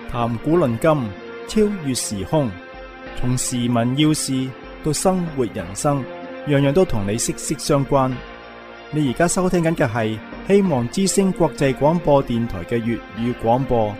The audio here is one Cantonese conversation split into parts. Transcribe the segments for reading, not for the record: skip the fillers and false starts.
談古論今，超越時空，從時聞要事到生活人生，樣樣都同你息息相關。你而家收聽緊嘅係希望之聲國際廣播電台嘅粵語廣播。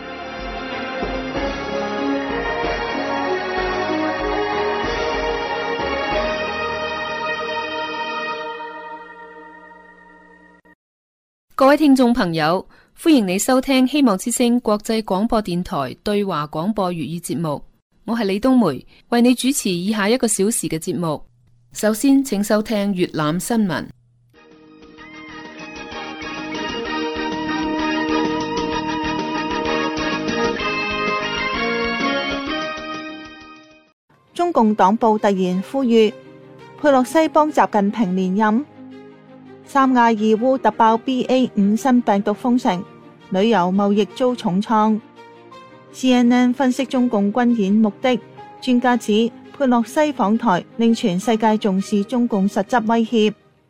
各位聽眾朋友，歡迎你收聽希望之聲國際廣播電台對華廣播粵語節目。我係李冬梅，為你主持以下1個小時嘅節目。首先，請收聽粵覽新聞。 中共黨報突然呼籲佩洛西幫習近平連任。三亞義烏突爆 BA.5 新病毒封城，旅遊貿易遭重創。CNN 分析中共軍演目的，專家指佩洛西訪台令全世界重視中共實質威脅。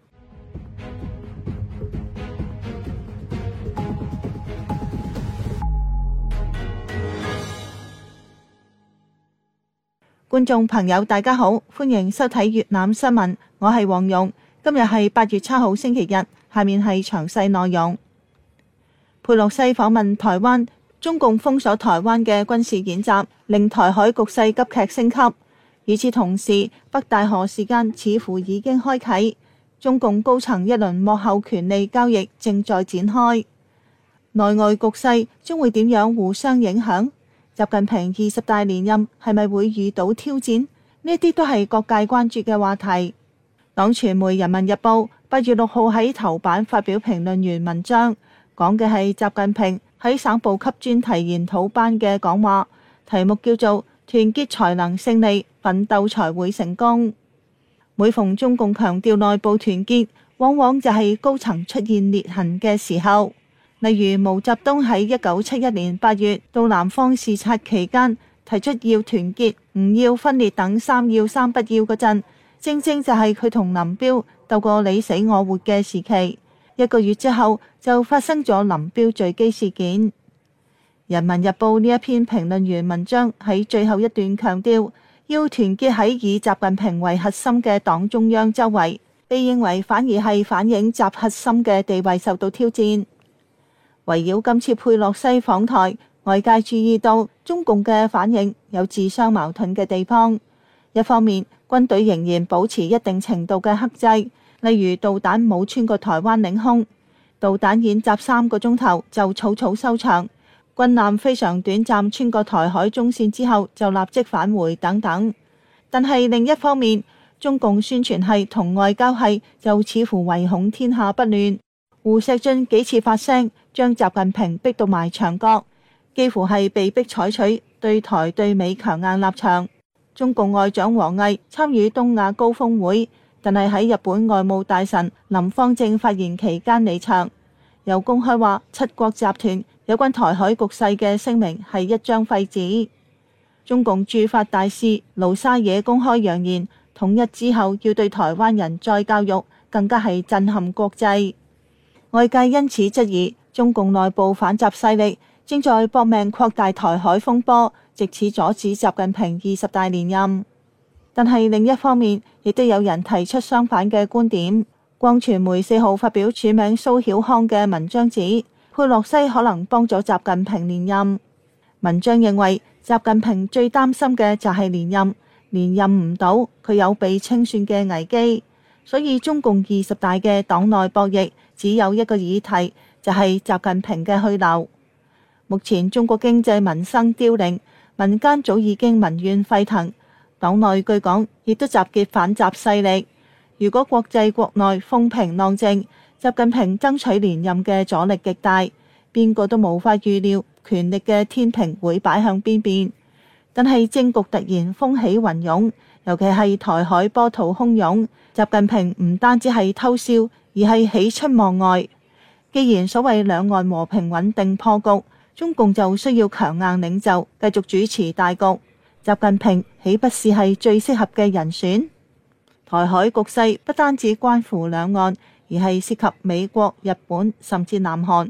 觀眾朋友大家好，歡迎收睇粵覽新聞，我係黃蓉。今日係8月7號星期日，下面係詳細內容。佩洛西訪問台灣，中共封鎖台灣嘅軍事演習令台海局勢急劇升級。與此同時，北大河事件似乎已經開啟，中共高層一輪幕後權力交易正在展開。內外局勢將會點樣互相影響？習近平20大連任係咪會遇到挑戰？呢啲都係各界關注嘅話題。黨傳媒《人民日報》8月6號喺頭版發表評論員文章，講嘅係習近平喺省部級專題研討班嘅講話，題目叫做團結才能勝利，奮鬥才會成功。每逢中共強調內部團結，往往就係高層出現裂痕嘅時候。例如毛澤東喺1971年8月到南方視察期間，提出要團結，唔要分裂等3要3不要嗰陣，正正就係佢同林彪鬥過你死我活嘅時期。1個月之後就發生咗林彪墜機事件。人民日報呢一篇評論員文章喺最後一段強調，要團結喺以習近平為核心嘅黨中央周圍，被認為反而係反映習核心嘅地位受到挑戰。圍繞今次佩洛西訪台，外界注意到中共嘅反應有自相矛盾嘅地方。一方面，軍隊仍然保持一定程度嘅克制，例如導彈冇穿過台灣領空，導彈演習3個鐘頭就草草收場，軍艦非常短暫穿過台海中線之後就立即返回等等。但係另一方面，中共宣傳系同外交系就似乎唯恐天下不亂。胡錫進幾次發聲，將習近平逼到埋牆角，幾乎係被逼採取對台對美強硬立場。中共外長王毅參與東亞高峰會，但係喺日本外務大臣林芳正發言期間離場，又公開話7國集團有關台海局勢嘅聲明係一張廢紙。中共駐法大使盧沙野公開揚言，統一之後要對台灣人再教育，更加係震撼國際。外界因此質疑中共內部反習勢力正在搏命擴大台海風波，藉此阻止習近平20大連任。但係另一方面，亦都有人提出相反嘅觀點。光傳媒4號發表署名蘇曉康嘅文章指，佩洛西可能幫咗習近平連任。文章認為，習近平最擔心嘅就係連任唔到，佢有被清算嘅危機。所以中共20大嘅黨內博弈只有一個議題，就係習近平嘅去留。目前中國經濟民生凋零，民間早已經民怨沸騰，黨內據講亦都集結反習勢力。如果國際國內風平浪靜，習近平爭取連任嘅阻力極大，邊個都無法預料權力嘅天平會擺向邊邊。但係政局突然風起雲湧，尤其係台海波濤洶湧，習近平唔單止係偷笑，而係喜出望外。既然所謂兩岸和平穩定破局，中共就需要強硬領袖繼續主持大局。習近平豈不是係最適合嘅人選？台海局勢不單止關乎兩岸，而係涉及美國、日本甚至南韓。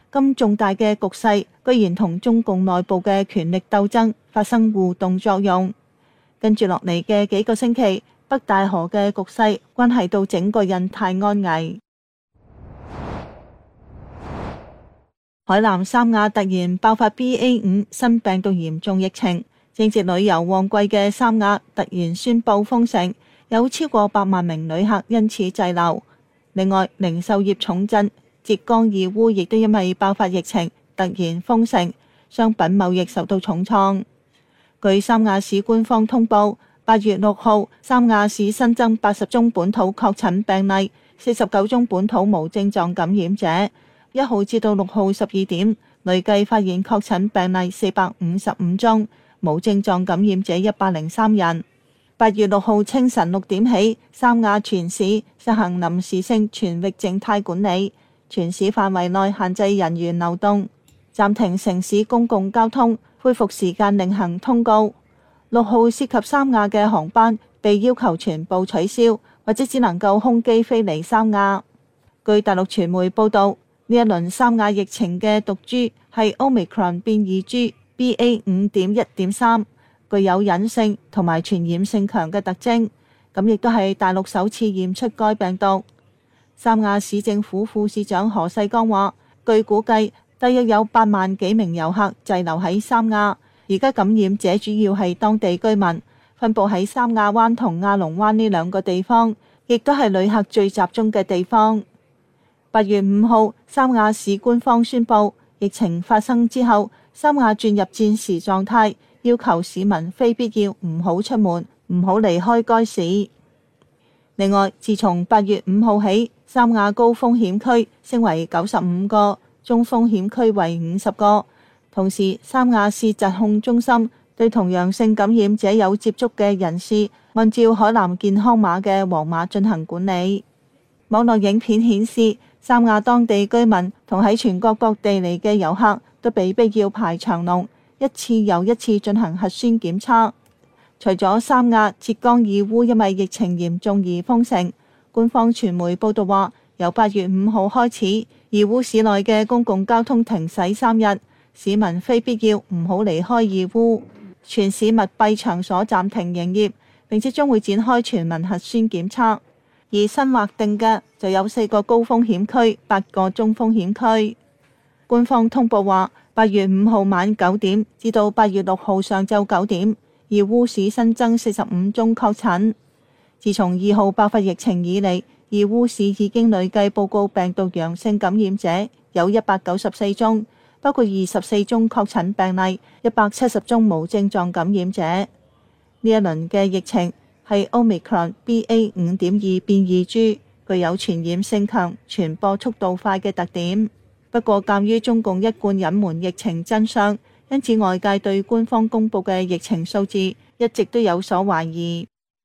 咁重大嘅局勢，居然同中共內部嘅權力鬥爭發生互動作用。跟住落嚟嘅幾個星期，北戴河嘅局勢關係到整個印太安危。海南三亞突然爆發 BA.5 新病毒嚴重疫情，正值旅遊旺季嘅三亞突然宣布封城，有超過8萬名旅客因此滯留。另外，零售業重鎮浙江義烏亦都因為爆發疫情突然封城，商品貿易受到重創。據三亞市官方通報，8月6號，三亞市新增80宗本土確診病例，49宗本土無症狀感染者。1號至到6號12點，累計發現確診病例455宗，無症狀感染者103人。8月6號清晨6點起，三亞全市實行臨時性全域靜態管理，全市範圍內限制人員流動，暫停城市公共交通，恢復時間另行通告。6號涉及三亞嘅航班被要求全部取消，或者只能夠空機飛離三亞。據大陸傳媒報導，呢一輪三亞疫情嘅毒株係 Omicron 變異株 BA.5.1.3， 具有隱性同埋傳染性強嘅特徵，咁亦都係大陸首次驗出該病毒。三亞市政府副市長何世剛話，據估計，大約有8萬幾名遊客滯留喺三亞，而家感染者主要係當地居民，分佈喺三亞灣同亞龍灣呢兩個地方，亦都係旅客最集中嘅地方。8月5號，三亞市官方宣布，疫情發生之後，三亞轉入戰時狀態，要求市民非必要唔好出門，唔好離開該市。另外，自從8月5號起，三亞高風險區升為95個，中風險區為50個。同時，三亞市疾控中心對同陽性感染者有接觸嘅人士，按照海南健康碼嘅黃碼進行管理。網絡影片顯示，三亞當地居民同喺全國各地嚟嘅遊客都被逼要排長龍，一次又一次進行核酸檢測。除咗三亞，浙江義烏因為疫情嚴重而封城。官方傳媒報道話，由8月5號開始，義烏市內嘅公共交通停駛3日，市民非必要唔好離開義烏。全市密閉場所暫停營業，並且將會展開全民核酸檢測。而新劃定嘅就有4個高風險區、8個中風險區。官方通報話，8月5號晚9點至到8月6號上晝9點，義烏市新增45宗確診。自從2號爆發疫情以嚟，義烏市已經累計報告病毒陽性感染者有194宗，包括24宗確診病例、170宗無症狀感染者。呢一輪嘅疫情係 Omicron BA.5.2 變異株，具有傳染性強、傳播速度快嘅特點。不過，鑑於中共一貫隱瞞疫情真相，因此外界對官方公布嘅疫情數字一直都有所懷疑。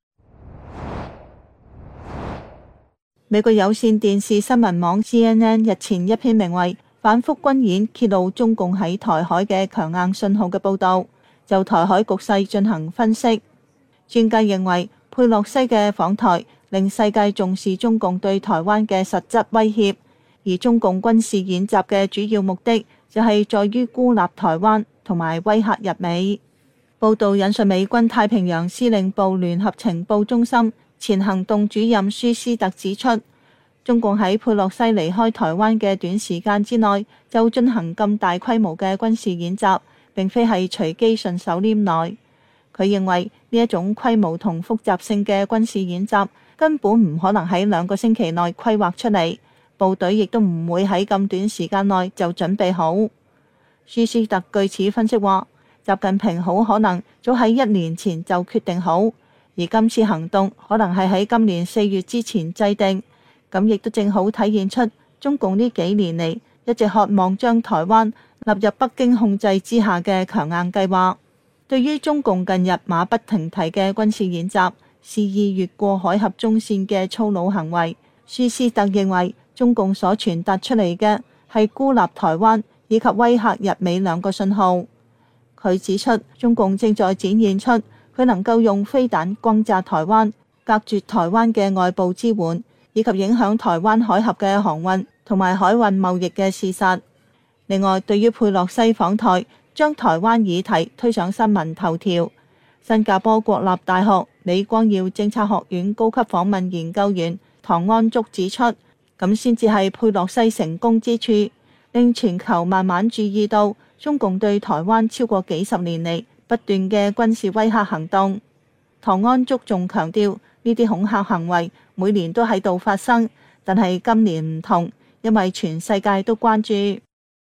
美國有線電視新聞網 CNN 日前一篇名為《反覆軍演揭露中共喺台海嘅強硬信號》嘅報導，就台海局勢進行分析。專家認為，佩洛西嘅訪台令世界重視中共對台灣嘅實質威脅，而中共軍事演習嘅主要目的就係在於孤立台灣同埋威嚇日美。報導引述美軍太平洋司令部聯合情報中心前行動主任舒斯特指出，中共喺佩洛西離開台灣嘅短時間之內就進行咁大規模嘅軍事演習，並非係隨機順手拈來。佢認為呢一種規模同複雜性嘅軍事演習根本唔可能喺2個星期內規劃出嚟，部隊亦都唔會喺咁短時間內就準備好。舒斯特據此分析話，習近平好可能早喺1年前就決定好，而今次行動可能係喺今年4月之前制定，咁亦都正好體現出中共呢幾年嚟一直渴望將台灣納入北京控制之下嘅強硬計劃。對於中共近日馬不停蹄嘅軍事演習，肆意越過海峽中線嘅粗魯行為，舒斯特認為中共所傳達出嚟嘅係孤立台灣以及威嚇日美2個信號。佢指出，中共正在展現出佢能夠用飛彈轟炸台灣，隔絕台灣嘅外部支援，以及影響台灣海峽嘅航運同埋海運貿易嘅事實。 另外，對於佩洛西訪台，將台灣議題推上新聞頭條，新加坡國立大學李光耀政策學院高級訪問研究員唐安竹指出，咁先至係佩洛西成功之處，令全球慢慢注意到中共對台灣超過幾十年嚟不斷嘅軍事威嚇行動。唐安竹仲強調，呢啲恐嚇行為每年都喺度發生，但係今年唔同，因為全世界都關注。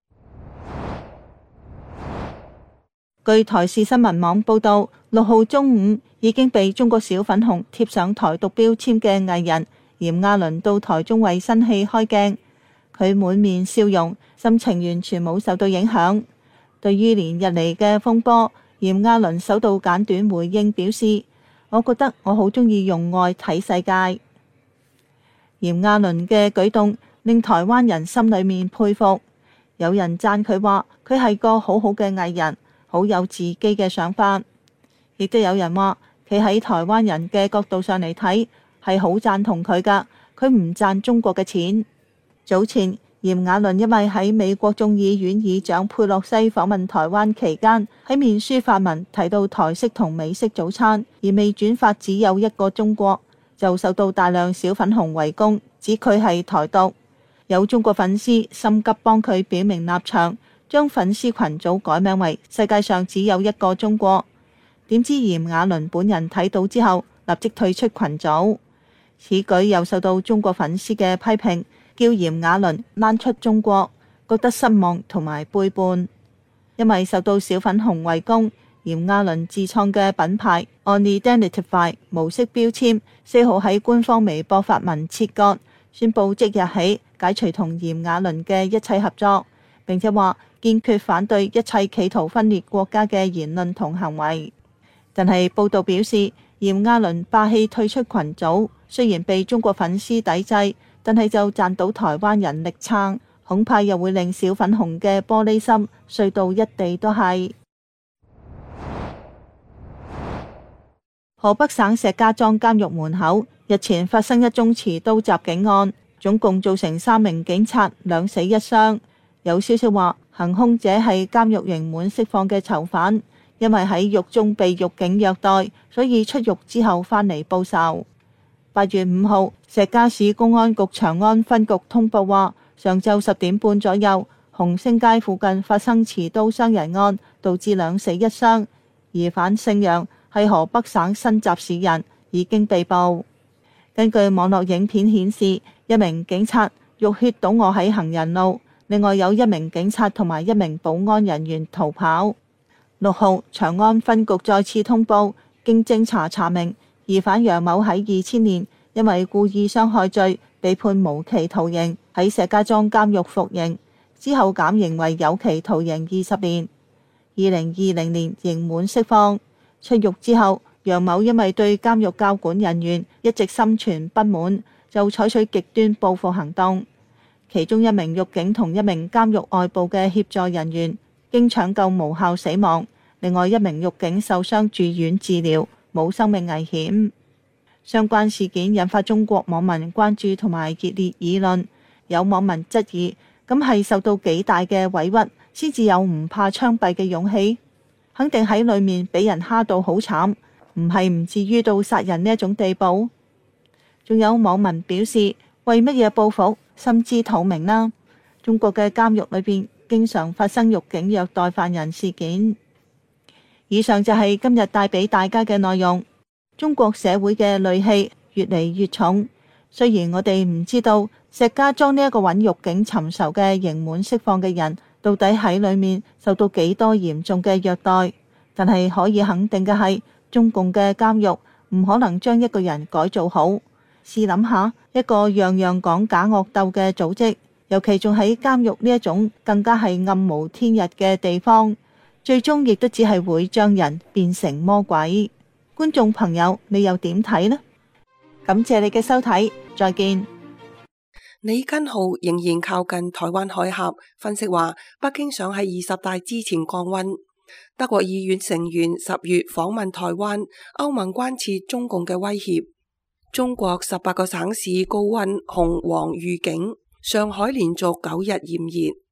據台視新聞網報道，6號中午已經被中國小粉紅貼上台獨標籤嘅藝人炎亞綸到台中為新戲開鏡，佢滿面笑容，心情完全冇受到影響。對於連日嚟嘅風波，炎亞綸首度簡短回應表示，我覺得我好中意用愛睇世界。炎亞綸嘅舉動令台灣人心裏面佩服，有人讚佢話佢係個好好嘅藝人，好有自己嘅想法，亦都有人話企喺台灣人嘅角度上嚟睇，係好贊同佢㗎，佢唔賺中國嘅錢。早前炎亞綸因為喺美國眾議院議長佩洛西訪問台灣期間，喺面書發文提到台式同美式早餐，而未轉發只有一個中國，就受到大量小粉紅圍攻，指佢係台獨。有中國粉絲心急幫佢表明立場，將粉絲群組改名為世界上只有一個中國。點知炎亞綸本人睇到之後立即退出群組，此舉又受到中國粉絲嘅批評，叫炎亞綸攤出中國，覺得失望同埋背叛。因為受到小粉紅圍攻，炎亞綸自創嘅品牌 Unidentify 無色標籤4號喺官方微博發文切割，宣布即日起解除同炎亞綸嘅一切合作，並且話堅決反對一切企圖分裂國家嘅言論同行為。但係報道表示，炎亞綸霸氣退出群組，雖然被中國粉絲抵制，但係就賺到台灣人力撐，恐怕又會令小粉紅嘅玻璃心碎到一地都係。河北省石家莊監獄門口日前發生一宗持刀襲警案，總共造成3名警察2死1傷。有消息話，行兇者係監獄刑滿釋放嘅囚犯，因為喺獄中被獄警虐待，所以出獄之後返嚟報仇。8月5號，石家市公安局長安分局通報話，上晝10點半左右，鴻星街附近發生持刀傷人案，導致2死1傷。疑犯姓楊，係河北省新集市人，已經被捕。根據網絡影片顯示，一名警察浴血倒臥喺行人路，另外有1名警察同埋1名保安人員逃跑。6號，長安分局再次通報，經偵查明，疑犯楊某喺2000年因為故意傷害罪被判無期徒刑，喺石家莊監獄服刑，之後減刑為有期徒刑20年。2020年刑滿釋放。出獄之後，楊某因為對監獄教管人員一直心存不滿，就採取極端報復行動。其中1名獄警同1名監獄外部嘅協助人員經搶救無效死亡，另外1名獄警受傷住院治療，冇生命危險。相關事件引發中國網民關注同埋熱烈議論，有網民質疑，咁係受到幾大嘅委屈，先至有唔怕槍斃嘅勇氣？肯定喺裏面俾人蝦到好慘，唔係唔至於到殺人呢一種地步。仲有網民表示，為乜嘢報復，心知肚明啦。中國嘅監獄裏邊經常發生獄警虐待犯人事件。以上就係今日帶俾大家嘅內容。中國社會嘅戾氣越嚟越重，雖然我哋唔知道石家莊呢一個揾獄警尋仇嘅刑滿釋放嘅人到底喺裏面受到幾多嚴重嘅虐待，但係可以肯定嘅係，中共嘅監獄唔可能將一個人改造好。試諗下，一個樣樣講假惡鬥嘅組織，尤其仲喺監獄呢一種更加係暗無天日嘅地方，最終亦都只係會將人變成魔鬼。觀眾朋友，你又點睇呢？感謝你嘅收睇，再見。 李根浩仍然靠近台灣海峽，分析話北京想喺20大之前降溫。德國議院成員10月訪問台灣，歐盟關切中共嘅威脅。中國18個省市高溫紅黃預警，上海連續9日炎熱。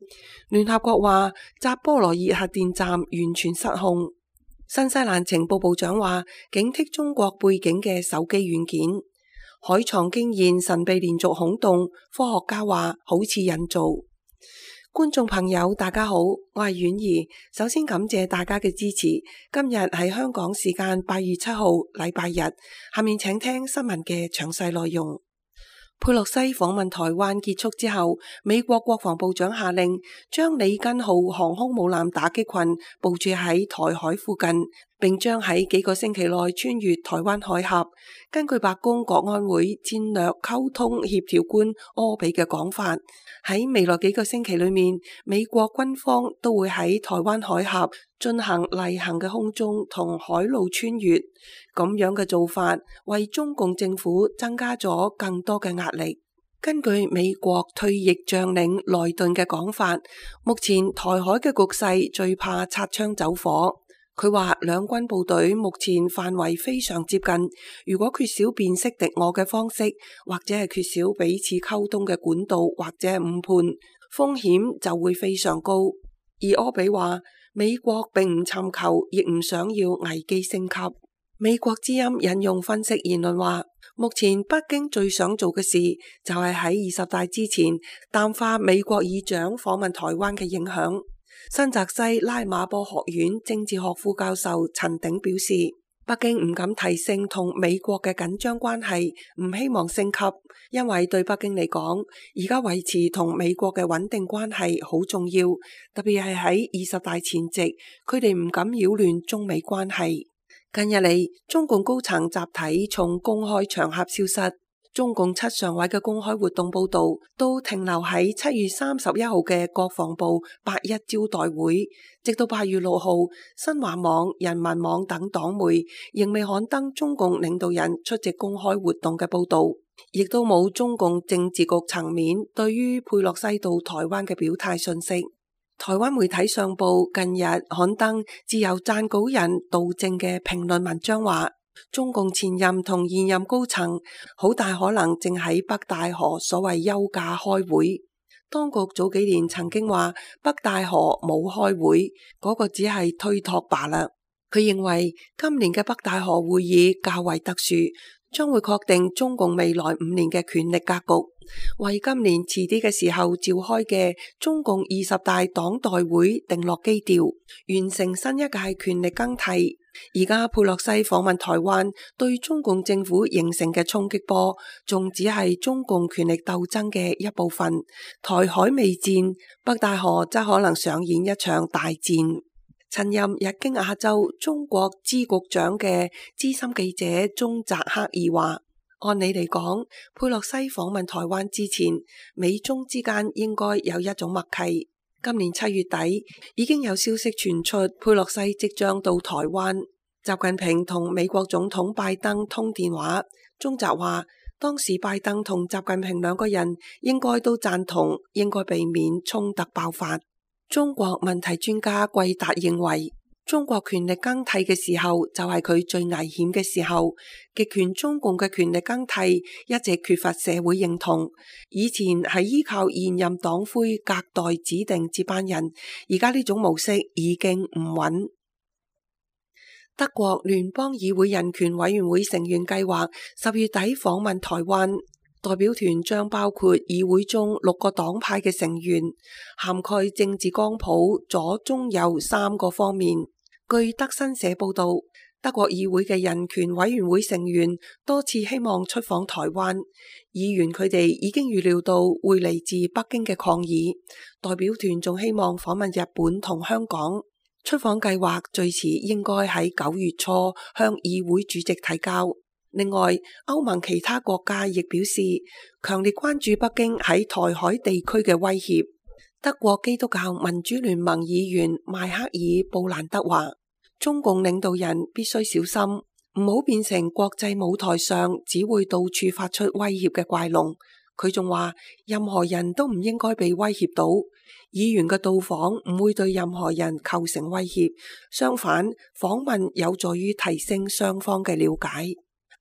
聯合國話扎波羅熱核電站完全失控。新西蘭情報部長話警惕中國背景嘅手機軟件。海床驚現神秘連續孔洞，科學家話好似人造。觀眾朋友大家好，我係婉兒，首先感謝大家嘅支持。今日係香港時間8月7號禮拜日，下面請聽新聞嘅詳細內容。佩洛西訪問台灣結束之後，美國國防部長下令將里根號航空母艦打擊群部署喺台海附近，並將喺幾個星期內穿越台灣海峽。根據白宮國安會戰略溝通協調官柯比嘅講法，喺未來幾個星期裏面，美國軍方都會喺台灣海峽進行例行嘅空中同海路穿越。咁樣嘅做法為中共政府增加咗更多嘅壓力。根據美國退役將領萊頓嘅講法，目前台海嘅局勢最怕擦槍走火。佢話兩軍部隊目前範圍非常接近，如果缺少辨識敵我嘅方式，或者係缺少彼此溝通嘅管道，或者係誤判，風險就會非常高。而柯比話美國並唔尋求，亦唔想要危機升級。美國之音引用分析言論話，目前北京最想做嘅事就係喺20大之前淡化美國議長訪問台灣嘅影響。新澤西拉馬波學院政治學副教授陳鼎表示，北京唔敢提升同美國嘅緊張關係，唔希望升級，因為對北京嚟講，而家維持同美國嘅穩定關係好重要，特別係喺20大前夕，佢哋唔敢擾亂中美關係。近日嚟，中共高層集體從公開場合消失。中共7常委嘅公開活動報道都停留喺7月31號嘅國防部8.1招待會，直到8月6號，新華網、人民網等黨媒仍未刊登中共領導人出席公開活動嘅報道，亦都冇中共政治局層面對於佩洛西到台灣嘅表態信息。台灣媒體上報近日刊登自由撰稿人杜正嘅評論文章話，中共前任同現任高層好大可能正喺北戴河所謂休假開會。當局早幾年曾經話北戴河冇開會，嗰個只係推託罷啦。佢認為今年嘅北戴河會議較為特殊，將會確定中共未來5年嘅權力格局，為今年遲啲嘅時候召開嘅中共20大黨代會定落基調，完成新一屆權力更替。而家佩洛西訪問台灣，對中共政府形成嘅衝擊波，仲只係中共權力鬥爭嘅一部分。台海未戰，北戴河則可能上演一場大戰。曾任日經亞洲中國支局長嘅資深記者中澤克二話，按理嚟講，佩洛西訪問台灣之前，美中之間應該有一種默契。今年7月底已經有消息傳出，佩洛西即將到台灣。習近平同美國總統拜登通電話，中澤話當時拜登同習近平兩個人應該都贊同，應該避免衝突爆發。中國問題專家季達認為，中國權力更替嘅時候就係佢最危險嘅時候。極權中共嘅權力更替一直缺乏社會認同，以前係依靠現任黨魁隔代指定接班人，而家呢種模式已經唔穩。德國聯邦議會人權委員會成員計劃10月底訪問台灣，代表團將包括議會中6個黨派嘅成員，涵蓋政治光譜左中右3個方面。據德新社報道，德國議會嘅人權委員會成員多次希望出訪台灣，議員佢哋已經預料到會嚟自北京嘅抗議。代表團仲希望訪問日本同香港。出訪計劃最遲應該喺9月初向議會主席提交。另外，歐盟其他國家亦表示強烈關注北京喺台海地區嘅威脅。德國基督教民主聯盟議員邁克爾布蘭德話，中共領導人必須小心，唔好變成國際舞台上只會到處發出威脅嘅怪龍。佢仲話，任何人都唔應該被威脅到。議員嘅到訪唔會對任何人構成威脅，相反，訪問有助於提升雙方嘅了解。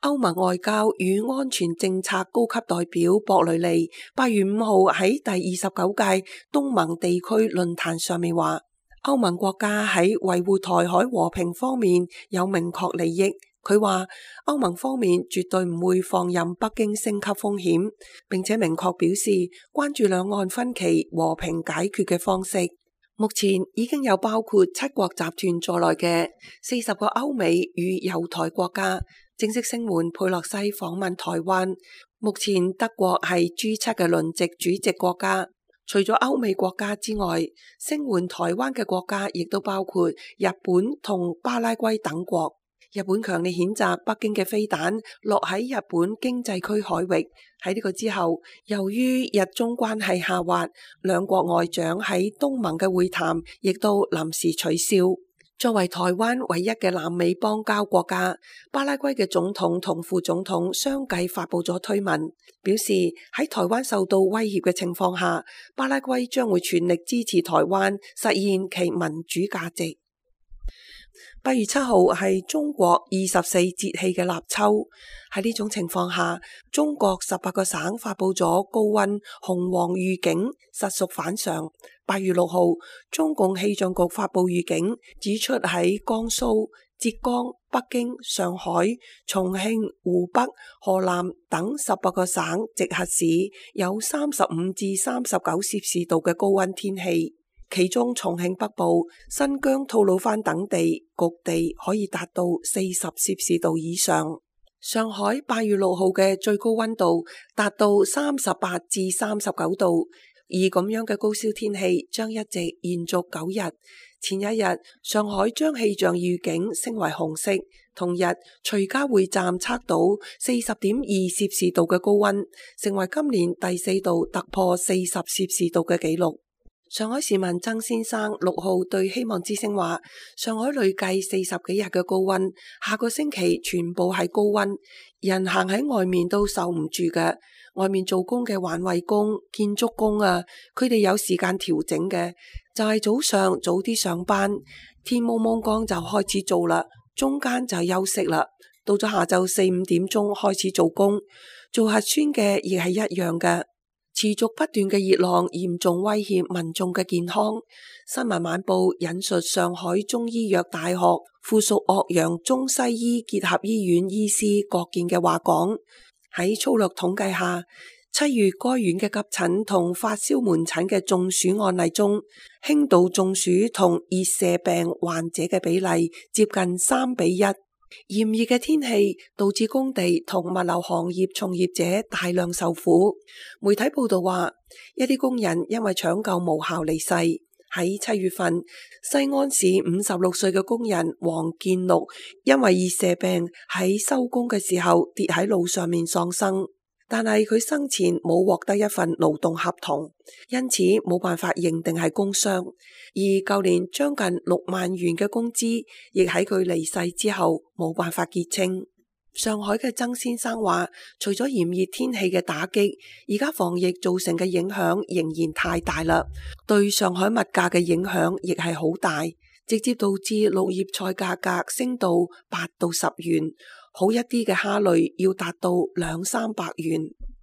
歐盟外交與安全政策高級代表博雷利8月5號喺第29屆東盟地區論壇上面話，歐盟國家喺維護台海和平方面有明確利益。佢話歐盟方面絕對唔會放任北京升級風險，並且明確表示關注兩岸分歧和平解決嘅方式。目前已經有包括7國集團在內嘅40個歐美與友台國家正式聲援佩洛西訪問台灣。目前德國係 G7 嘅輪值主席國家。除咗歐美國家之外，聲援台灣嘅國家亦都包括日本同巴拉圭等國。日本強烈譴責北京嘅飛彈落喺日本經濟區海域。喺呢個之後，由於日中關係下滑，兩國外長喺東盟嘅會談亦都臨時取消。作為台灣唯一嘅南美邦交國家，巴拉圭嘅總統同副總統相繼發布咗推文，表示喺台灣受到威脅嘅情況下，巴拉圭將會全力支持台灣實現其民主價值。8月7號係中國24節氣嘅立秋，喺呢種情況下，中國18個省發布咗高溫紅黃預警，實屬反常。8月6號，中共氣象局發布預警，指出喺江蘇、浙江、北京、上海、重慶、湖北、河南等18個省直轄市有35至39攝氏度嘅高溫天氣。其中重慶北部、新疆吐魯番等地局地可以達到40攝氏度以上。上海8月6號嘅最高溫度達到38至39度，而咁樣嘅高燒天氣將一直延續9日。前一日，上海將氣象預警升為紅色，同日徐家匯站測到40.2攝氏度嘅高溫，成為今年第4度突破40攝氏度嘅紀錄。上海市民曾先生6號對希望之聲話，上海累計40幾日嘅高溫，下個星期全部係高溫，人行喺外面都受唔住嘅。外面做工嘅環衛工、建築工啊，佢哋有時間調整嘅，就係早上早啲上班，天蒙蒙光就開始做啦，中間就休息啦，到咗下晝4、5點鐘開始做工。做核酸嘅亦係一樣嘅。持續不斷嘅熱浪嚴重威脅民眾嘅健康。新聞晚報引述上海中醫藥大學附屬岳陽中西醫結合醫院醫師郭健嘅話講，喺粗略統計下，7月該院嘅急診同發燒門診嘅中暑案例中，輕度中暑同熱射病患者嘅比例接近3:1。炎熱嘅天氣導致工地同物流行業從業者大量受苦。媒體報道話，一啲工人因為搶救無效離世。喺7月份，西安市56歲嘅工人黃建祿因為熱射病喺收工嘅時候跌喺路上面喪生，但係佢生前冇獲得一份勞動合同，因此冇辦法認定係工傷。而舊年將近6萬元嘅工資，亦喺佢離世之後冇辦法結清。上海嘅曾先生話，除咗炎熱天氣嘅打擊，而家防疫造成嘅影響仍然太大啦，對上海物價嘅影響亦係好大，直接導致綠葉菜價格升到8到10元，好一啲嘅蝦類要達到200-300元。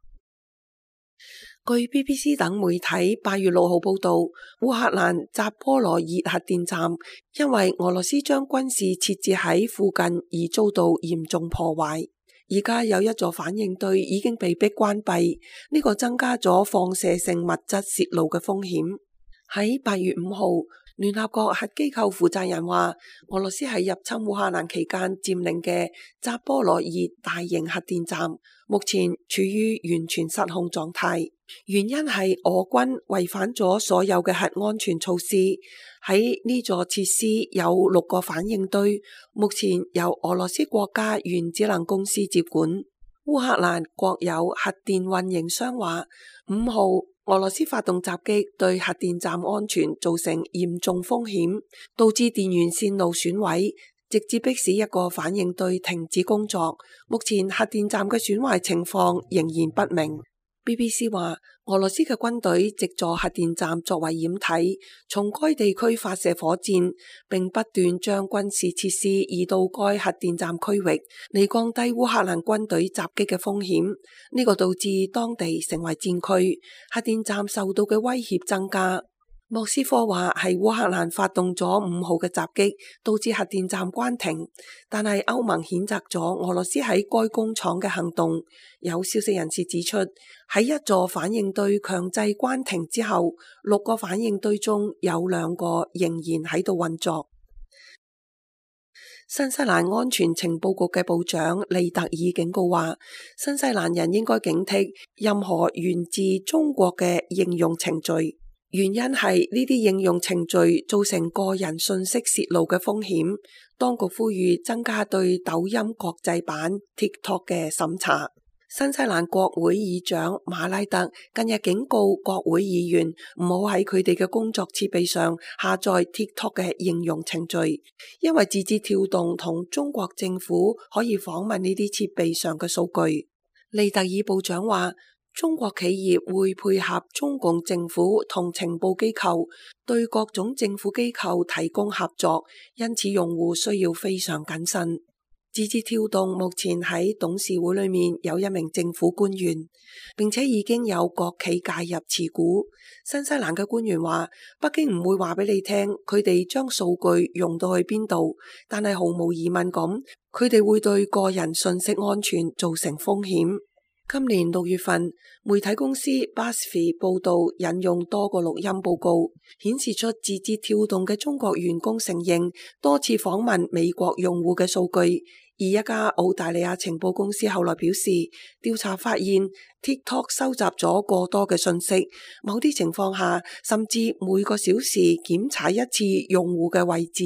據 BBC 等媒體8月6號報道，烏克蘭扎波羅熱核電站因為俄羅斯將軍事設置喺附近而遭到嚴重破壞，而家有一座反應堆已經被迫關閉，呢個增加咗放射性物質洩露嘅風險。喺8月5號，聯合國核機構負責人話，俄羅斯喺入侵烏克蘭期間佔領嘅扎波羅熱大型核電站目前處於完全失控狀態，原因係俄軍違反咗所有嘅核安全措施。喺呢座設施有6個反應堆，目前由俄羅斯國家原子能公司接管。烏克蘭國有核電運營商話，5號俄羅斯發動襲擊，對核電站安全造成嚴重風險，導致電源線路損毀，直接迫使一個反應堆停止工作。目前核電站嘅損壞情況仍然不明。 BBC 話，俄羅斯嘅軍隊藉助核電站作為掩體，從該地區發射火箭，並不斷將軍事設施移到該核電站區域，嚟降低烏克蘭軍隊襲擊嘅風險。呢個導致當地成為戰區，核電站受到嘅威脅增加。莫斯科話係烏克蘭發動咗5號嘅襲擊，導致核電站關停，但係歐盟譴責咗俄羅斯喺該工廠嘅行動。有消息人士指出，喺一座反應堆強制關停之後，6個反應堆中有2個仍然喺度運作。新西蘭安全情報局嘅部長利特爾警告話，新西蘭人應該警惕任何源自中國嘅應用程序。原因係呢啲應用程序造成個人信息洩露嘅風險。當局呼籲增加對抖音國際版 TikTok 嘅審查。新西蘭國會議長馬拉特近日警告國會議員唔好喺佢哋嘅工作設備上下載 TikTok 嘅應用程序，因為字節跳動同中國政府可以訪問呢啲設備上嘅數據。利特爾部長話，中國企業會配合中共政府同情報機構，對各種政府機構提供合作，因此用戶需要非常謹慎。字節跳動目前喺董事會裏面有一名政府官員，並且已經有國企介入持股。新西蘭嘅官員話，北京唔會話俾你聽佢哋將數據用到去邊度，但係毫無疑問咁，佢哋會對個人信息安全造成風險。今年6月份，媒體公司 BuzzFeed 報道引用多個錄音報告，顯示出字節跳動嘅中國員工承認多次訪問美國用戶嘅數據。而一家澳大利亞情報公司後來表示，調查發現 TikTok 收集咗過多嘅信息，某啲情況下甚至每個小時檢查一次用戶嘅位置。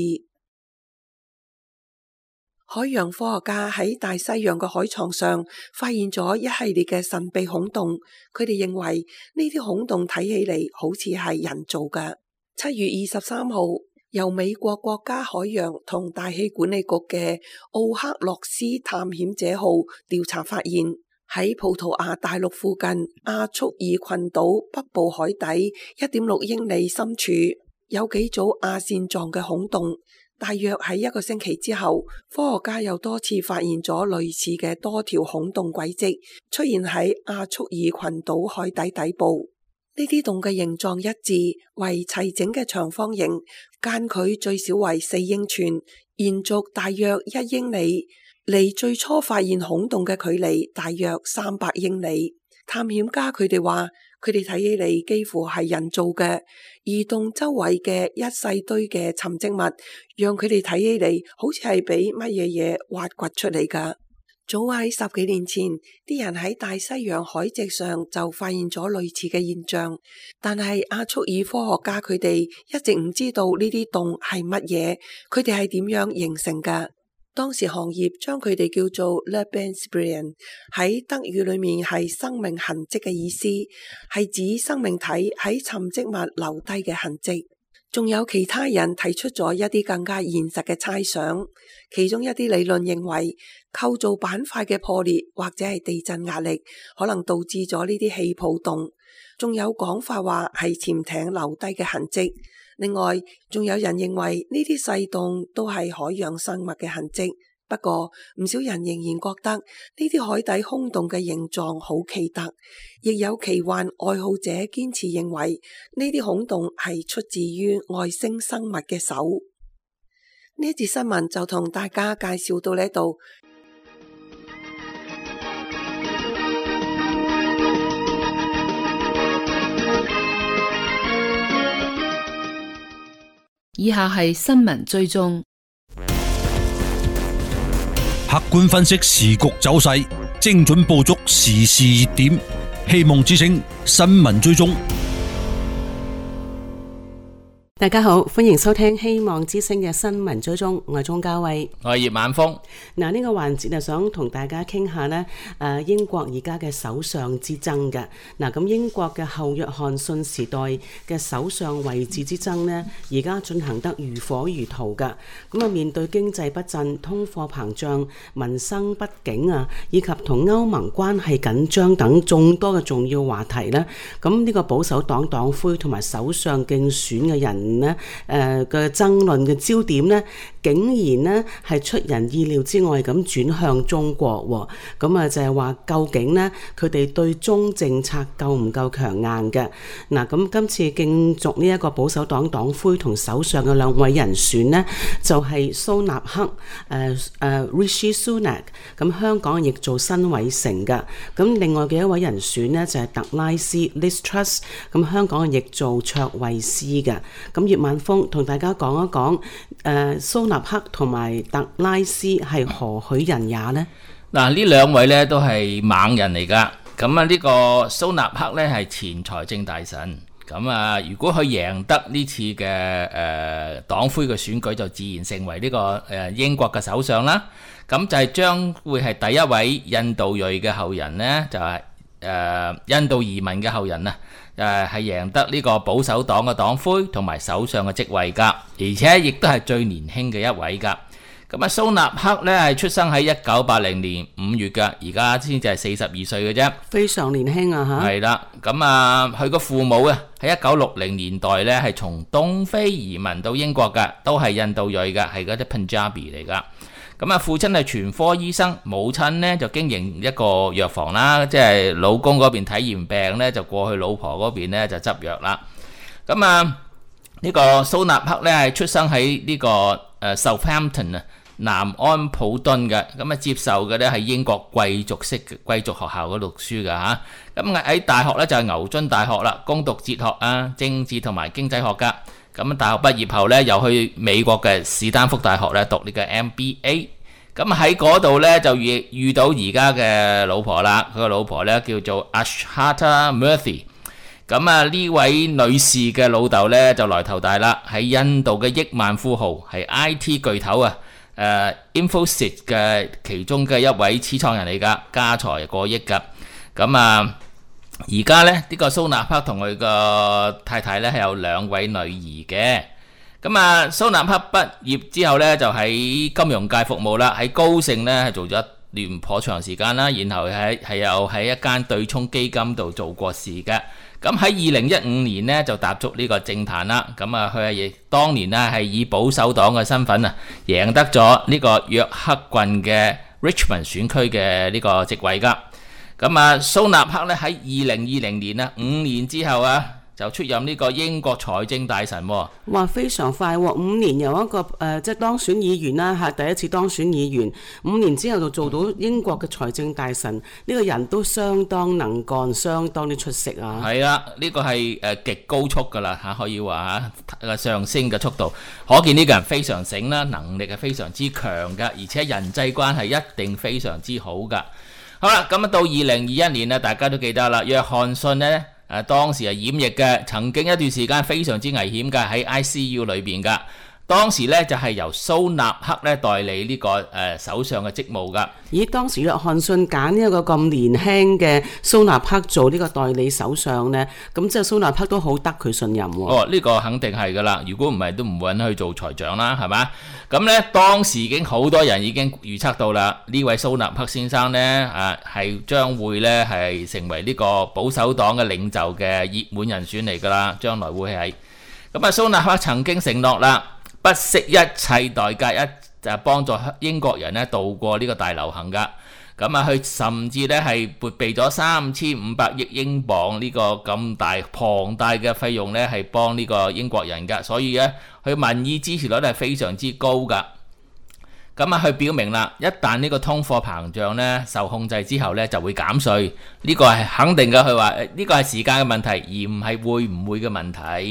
海洋科學家喺大西洋嘅海床上發現咗一系列嘅神秘孔洞，佢哋認為呢啲孔洞睇起嚟好似係人造嘅。7月23號，由美國國家海洋同大氣管理局嘅奧克洛斯探險者號調查發現，喺葡萄牙大陸附近亞速爾群島北部海底 1.6 英里深處有幾組亞線狀嘅孔洞。大約喺1個星期之後，科學家又多次發現咗類似嘅多條孔洞軌跡出現喺亞速爾群島海底底部。呢啲洞嘅形狀一致，為齊整嘅長方形，間距最少為4英寸，延續大約1英里，離最初發現孔洞嘅距離大約300英里。探險家佢哋話，佢哋睇起嚟幾乎係人造嘅，而洞周圍嘅一細堆嘅沉積物，讓佢哋睇起嚟好似係俾乜嘢挖掘出嚟㗎。早喺10幾年前，啲人喺大西洋海脊上就發現咗類似嘅現象，但係亞速爾科學家佢哋一直唔知道呢啲洞係乜嘢，佢哋係點樣形成㗎。當時行業將佢哋叫做 Lebensspuren， 喺德語裏面係生命痕跡嘅意思，係指生命體喺沉積物留低嘅痕跡。仲有其他人提出咗一啲更加現實嘅猜想，其中一啲理論認為構造板塊嘅破裂或者係地震壓力可能導致咗呢啲氣泡洞，仲有講法話係潛艇留低嘅痕跡。另外，仲有人認為呢啲細洞都係海洋生物嘅痕跡。不過，唔少人仍然覺得呢啲海底空洞嘅形狀好奇特，亦有奇幻愛好者堅持認為呢啲孔洞係出自於外星生物嘅手。呢一節新聞就同大家介紹到呢度。 以下係新聞追蹤， 客觀分析時局走勢，精準捕捉時事熱點。希望之聲新聞追蹤。 大家好，歡迎收聽希望之聲嘅新聞追蹤，我係鐘嘉慧， 我係葉晚風。 嗱，呢個環節就想同大家傾下呢英國而家嘅首相之爭嘅。嗱，咁英國嘅後約翰遜時代嘅首相位置之爭呢，而家進行得如火如荼噶。咁啊，面對經濟不振、通貨膨脹、民生不景啊，以及同歐盟關係緊張等眾多嘅重要話題呢，咁呢個保守黨黨魁同埋首相競選嘅人咧，嘅爭論嘅焦點呢，竟然呢係出人意料之外咁轉向中國喎。咁啊就係話究竟呢，佢哋對中政策夠唔夠強硬嘅？嗱，咁今次競逐呢一個保守黨黨魁同首相嘅兩位人選呢，就係蘇納克Rishi Sunak， 咁香港亦做辛偉誠嘅。咁另外嘅一位人選呢，就係特拉斯 Liz Truss， 咁香港亦做卓慧思嘅。咁葉晚風同大家講一講，蘇納克同埋特拉斯係何許人也呢？ 嗱，呢兩位呢都係猛人嚟噶。咁啊，呢個蘇納克呢係前財政大臣。咁啊，如果佢贏得呢次嘅黨魁嘅選舉，就自然成為呢個英國嘅首相啦。咁就係將會係第一位印度裔嘅後人呢，就係印度移民嘅後人啊。係贏得呢個保守黨嘅黨魁同埋首相嘅職位㗎，而且亦都係最年輕嘅一位㗎。咁啊，蘇納克呢係出生喺1980年5月㗎，而家先至係42歲嘅啫， 非常年輕啊嚇。 係啦，咁啊，佢個父母啊喺1960年代呢係從東非移民到英國㗎，都係印度裔㗎，係嗰啲 Punjabi 嚟㗎。咁啊，父親係全科醫生，母親呢就經營一個藥房啦，即係老公嗰邊睇完病呢，就過去老婆嗰邊呢就執藥啦。咁啊，呢個蘇納克呢係出生喺呢個Southampton 啊，南安普敦嘅。咁啊，接受嘅呢係英國貴族式貴族學校嗰度讀書㗎嚇。咁喺大學呢就係牛津大學啦，攻讀哲學啊、政治同埋經濟學㗎。咁大學畢業後呢，又去美國嘅史丹福大學呢讀呢個 MBA。咁喺嗰度呢，就遇到而家嘅老婆啦。佢個老婆呢叫做 Ashata Murthy。咁啊，呢位女士嘅老豆呢就來頭大啦，喺印度嘅億萬富豪，係 IT 巨頭啊，Infosys 嘅其中嘅一位始創人嚟㗎，家財過億㗎。咁啊，而家呢，呢個蘇納克同佢個太太呢係有兩位女兒嘅。咁啊，蘇納克畢業之後呢，就喺金融界服務啦，喺高盛呢係做咗一段頗長時間啦，然後又喺一間對沖基金度做過事嘅。咁喺2015年呢，就踏足呢個政壇啦。咁啊，佢係當年呢係以保守黨嘅身份啊，贏得咗呢個約克郡嘅 Richmond 選區嘅呢個席位㗎。咁啊，蘇納克呢喺2020年啊，5年之後啊，就出任呢個英國財政大臣喎。 哇，非常快喎！5年由一個即係當選議員啦，係第一次當選議員，5年之後就做到英國嘅財政大臣，呢個人都相當能幹，相當之出色啊！ 係啦，呢個係極高速㗎啦嚇，可以話嚇上升嘅速度，可見呢個人非常醒啦，能力係非常之強㗎，而且人際關係一定非常之好㗎。好啦，咁啊到2021年啊，大家都記得啦，約翰遜呢。當時係染疫嘅，曾經一段時間非常之危險嘅，喺 ICU 裏邊㗎。當時呢就係由蘇納克呢代理呢個首相嘅職務㗎。 咦，當時約翰遜揀呢一個咁年輕嘅蘇納克做呢個代理首相呢，咁即係蘇納克都好得佢信任喎。 哦，呢個肯定係㗎啦。如果唔係都唔會揾佢做財長啦，係嘛？咁呢當時已經好多人已經預測到啦，呢位蘇納克先生呢係將會呢係成為呢個保守黨嘅領袖嘅熱門人選嚟㗎啦，將來會係。咁啊，蘇納克曾經承諾啦，不惜一切代價就幫助英國人呢渡過呢個大流行㗎。咁啊，佢甚至呢係撥備咗3500億英鎊呢個咁龐大嘅費用呢係幫呢個英國人㗎。所以呢，佢民意支持率係非常之高㗎。咁啊，佢表明啦，一旦呢個通貨膨脹呢受控制之後呢，就會減稅。呢個係肯定嘅。佢話呢個係時間嘅問題，而唔係會唔會嘅問題。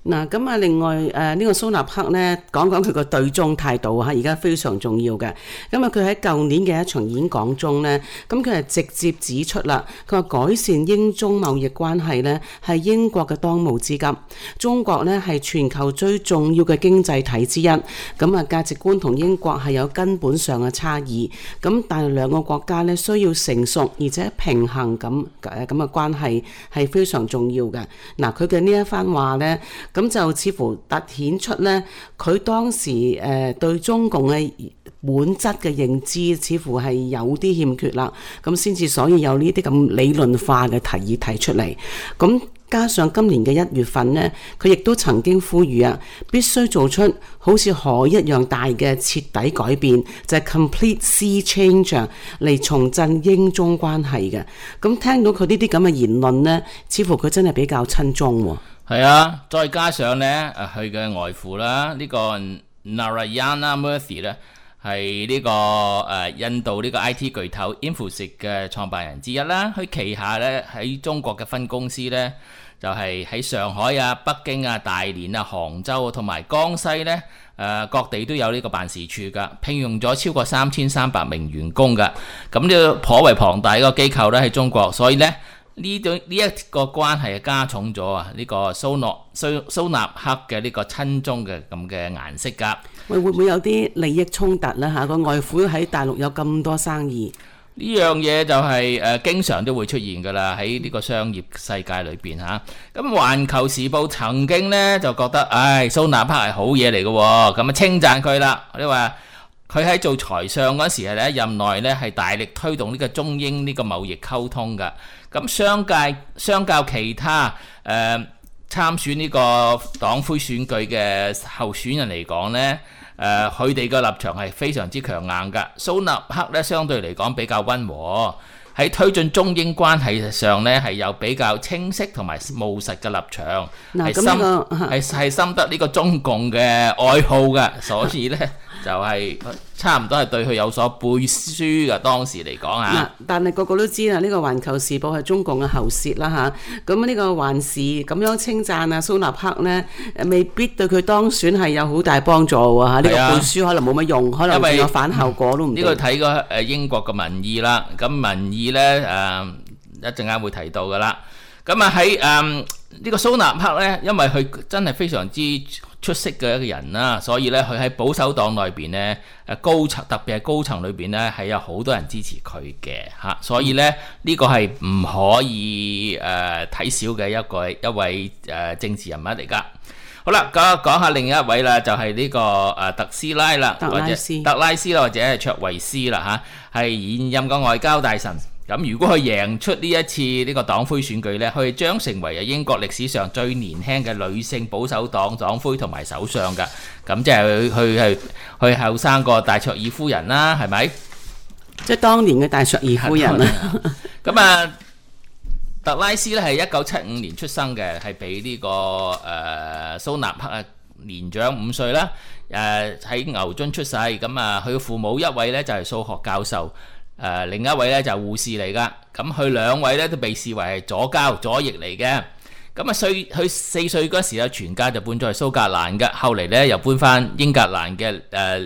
嗱，咁啊，另外呢個蘇納克呢，講講佢個對中態度而家非常重要嘅。咁啊，佢喺舊年嘅一場演講中呢，咁佢係直接指出啦，佢話改善英中貿易關係呢係英國嘅當務之急。中國呢係全球最重要嘅經濟體之一，咁啊價值觀同英國係有根本上嘅差異。咁但係兩個國家呢需要成熟而且平衡咁嘅關係係非常重要嘅。嗱，佢嘅呢一番話呢，咁就似乎凸顯出咧，佢當時對中共嘅本質嘅認知似乎係有啲欠缺啦，咁先至所以有呢啲咁理論化嘅提議提出嚟。咁加上今年嘅1月份呢，佢亦都曾經呼籲啊，必須做出好似海一樣大嘅徹底改變，就係 complete sea change 嚟重振英中關係嘅。咁聽到佢呢啲咁嘅言論呢，似乎佢真係比較親中喎。 係啊，再加上咧，佢嘅外父啦，呢個 Narayana Murthy 咧，係呢個印度呢個 IT 巨頭 Infosys 嘅創辦人之一啦。佢旗下咧喺中國嘅分公司咧，就係喺上海啊、北京啊、大連啊、杭州同埋江西咧，各地都有呢個辦事處㗎，聘用咗超過3300名員工㗎。咁呢個頗為龐大一個機構咧喺中國，所以咧。呢一個關係加重咗啊！呢個蘇納克嘅呢個親中嘅咁嘅顏色㗎。 會唔會有啲利益衝突咧？個外父喺大陸有咁多生意， 呢樣嘢就係經常都會出現㗎啦，喺呢個商業世界裏邊嚇。咁《環球時報》曾經呢就覺得，蘇納克係好嘢嚟嘅喎，咁啊稱讚佢啦。你話佢喺做財相嗰時係咧任內咧係大力推動呢個中英呢個貿易溝通㗎。咁相較其他參選呢個黨魁選舉嘅候選人嚟講呢，佢哋嘅立場係非常之強硬㗎。蘇納克咧相對嚟講比較溫和，喺推進中英關係上呢係有比較清晰同埋務實嘅立場，係深得呢個中共嘅愛好㗎，所以呢。就係差唔多係對佢有所背書嘅，當時嚟講嚇。 但係個個都知啦，呢個《環球時報》係中共嘅喉舌啦嚇。咁呢個環時咁樣稱讚啊蘇納克呢，未必對佢當選係有好大幫助喎嚇。呢個背書可能冇乜用，可能會有反效果都唔定。 呢個睇過英國嘅民意啦，咁民意呢，一陣間會提到噶啦。咁啊喺呢個蘇納克呢，因為佢真係非常之出色嘅一個人啦，所以咧佢喺保守黨內邊咧，高層特別係高層裏邊咧係有好多人支持佢嘅嚇，所以咧呢個係唔可以睇小嘅一位政治人物嚟噶。好啦，講下另一位啦，就係呢個特斯拉啦，或者特拉斯啦，或者係卓維斯啦嚇，係現任嘅外交大臣。咁如果佢贏出呢一次呢個黨魁選舉呢，佢將成為英國歷史上最年輕嘅女性保守黨黨魁同埋首相㗎。咁即係佢後生過戴卓爾夫人啦，係咪？ 即係當年嘅戴卓爾夫人啦。 咁啊，特拉斯呢係1975年出生嘅，係比呢個蘇納克年長5歲啦。喺牛津出世，咁啊佢嘅父母一位呢就係數學教授。另一位咧就係護士嚟噶，咁佢兩位咧都被視為係左翼嚟嘅。咁啊，佢4歲嗰時啊，全家就搬咗去蘇格蘭嘅，後嚟咧又搬翻英格蘭嘅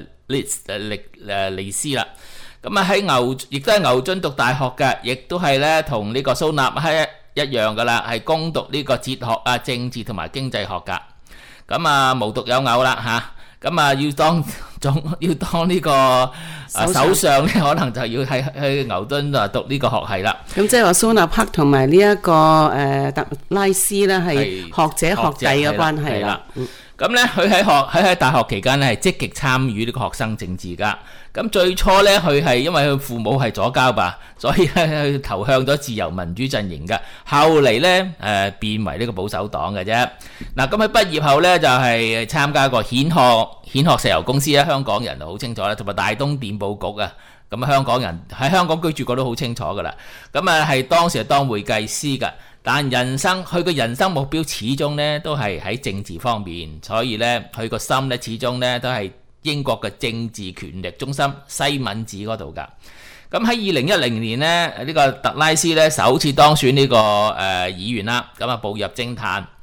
利斯啦。咁啊亦都喺牛津讀大學嘅，亦都係咧同呢個蘇納克一樣噶啦，係攻讀呢個哲學啊、政治同埋經濟學噶。咁啊無獨有偶啦嚇。咁啊，要當呢個首相咧，可能就要去牛頓啊讀呢個學系啦。咁即係話蘇納克同埋呢一個特拉斯咧係學者學弟嘅關係啦。 咁咧，佢喺大學期間咧係積極參與呢個學生政治噶。咁最初咧，佢係因為佢父母係左膠吧，所以咧佢投向咗自由民主陣營嘅。後嚟咧變為呢個保守黨嘅啫。嗱，咁喺畢業後咧就係參加過顯學石油公司啊，香港人就好清楚啦，同埋大東電報局啊。咁香港人喺香港居住過都好清楚噶啦。咁啊係當時係當會計師嘅。但佢個人生目標始終咧都係喺政治方面，所以咧佢個心咧始終咧都係英國嘅政治權力中心西敏寺嗰度噶。咁喺2010年咧，呢個特拉斯咧首次當選呢個議員啦，咁啊步入政壇。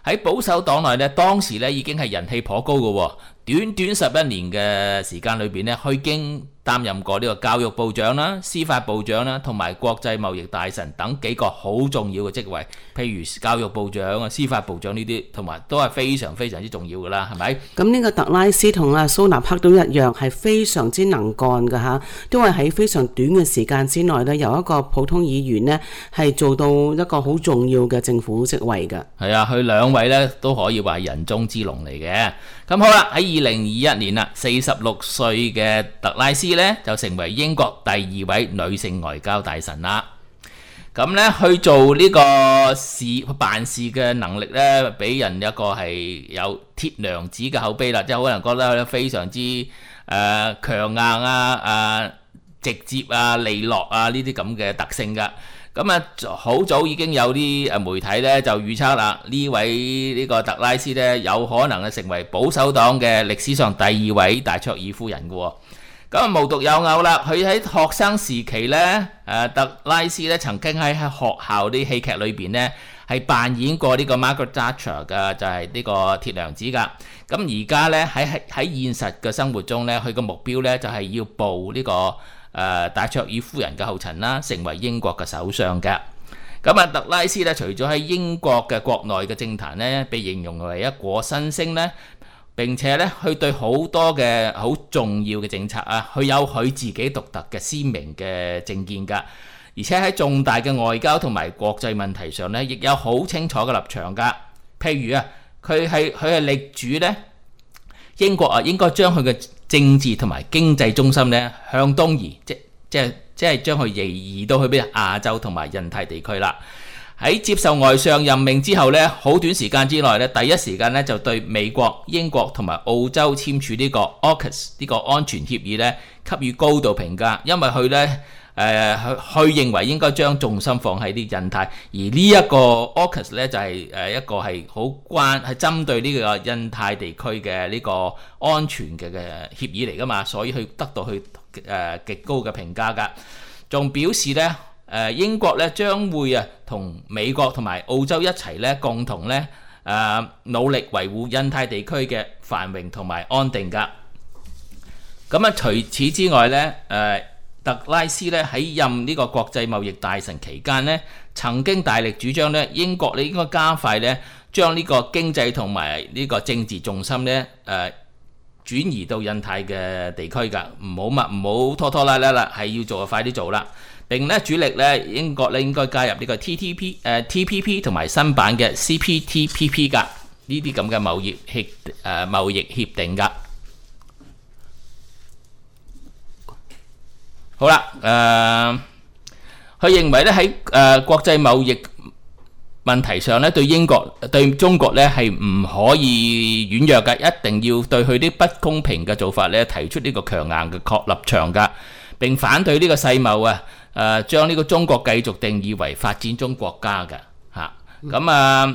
喺保守黨內咧，當時咧已經係人氣頗高嘅喎。短短11年嘅時間裏邊咧，佢已經擔任過呢個教育部長啦、司法部長啦，同埋國際貿易大臣等幾個好重要嘅職位，譬如教育部長啊、司法部長呢啲，同埋都係非常非常之重要㗎啦，係咪？ 咁呢個特拉斯同阿蘇納克都一樣，係非常之能幹㗎嚇，都係喺非常短嘅時間之內咧，由一個普通議員呢係做到一個好重要嘅政府職位㗎。係啊，佢兩位咧都可以話係人中之龍嚟嘅。咁好啦，喺2021年啦，46歲嘅特拉斯咧就成為英國第2位女性外交大臣啦。咁咧去做呢個辦事嘅能力咧，俾人一個係有鐵娘子嘅口碑啦，即係可能覺得非常之強硬啊、直接啊、利落啊呢啲咁嘅特性㗎。咁啊，好早已經有啲媒體咧就預測啦，呢個特拉斯咧有可能係成為保守黨嘅歷史上第2位戴卓爾夫人嘅喎。咁啊，無獨有偶啦，佢喺學生時期咧，特拉斯咧曾經喺學校啲戲劇裏邊咧係扮演過呢個 Margaret Thatcher 嘅，就係呢個鐵娘子㗎。咁而家咧喺現實嘅生活中咧，佢個目標咧就係要步呢個戴卓爾夫人嘅後塵啦，成為英國嘅首相嘅。咁啊，特拉斯咧除咗喺英國嘅國內嘅政壇咧被形容為一顆新星咧，並且咧佢對好多嘅好重要嘅政策啊，佢有佢自己獨特嘅鮮明嘅政見㗎，而且喺重大嘅外交同埋國際問題上咧，亦有好清楚嘅立場㗎。譬如啊，佢係力主咧英國啊應該將佢嘅政治同埋經濟中心咧向東移，即係將佢移到去邊亞洲同埋印太地區啦。喺接受外相任命之後咧，好短時間之內咧，第一時間咧就對美國、英國同埋澳洲簽署呢個 AUKUS 呢個安全協議咧給予高度評價，因為佢咧佢認為應該將重心放喺啲印太，而呢一個 AUKUS 咧就係一個係係針對呢個印太地區嘅呢個安全嘅協議嚟㗎嘛，所以佢得到佢極高嘅評價㗎，仲表示咧。英國咧將會同美國同埋澳洲一齊咧共同咧努力維護印太地區嘅繁榮同埋安定㗎。咁啊，除此之外咧，特拉斯咧喺任呢個國際貿易大臣期間咧，曾經大力主張咧英國咧應該加快咧將呢個經濟同埋呢個政治重心咧轉移到印太嘅地區㗎，唔好拖拖拉拉啦，係要做就快啲做啦。並咧主力咧英國咧應該加入呢個 TPP 同埋新版嘅 CPTPP 㗎，呢啲咁嘅貿易協定㗎。好啦，佢認為咧喺國際貿易問題上咧，對中國咧係唔可以軟弱㗎，一定要對佢啲不公平嘅做法咧提出呢個強硬嘅確立場㗎，並反對呢個世貿啊，將呢個中國繼續定義為發展中國家嘅嚇。咁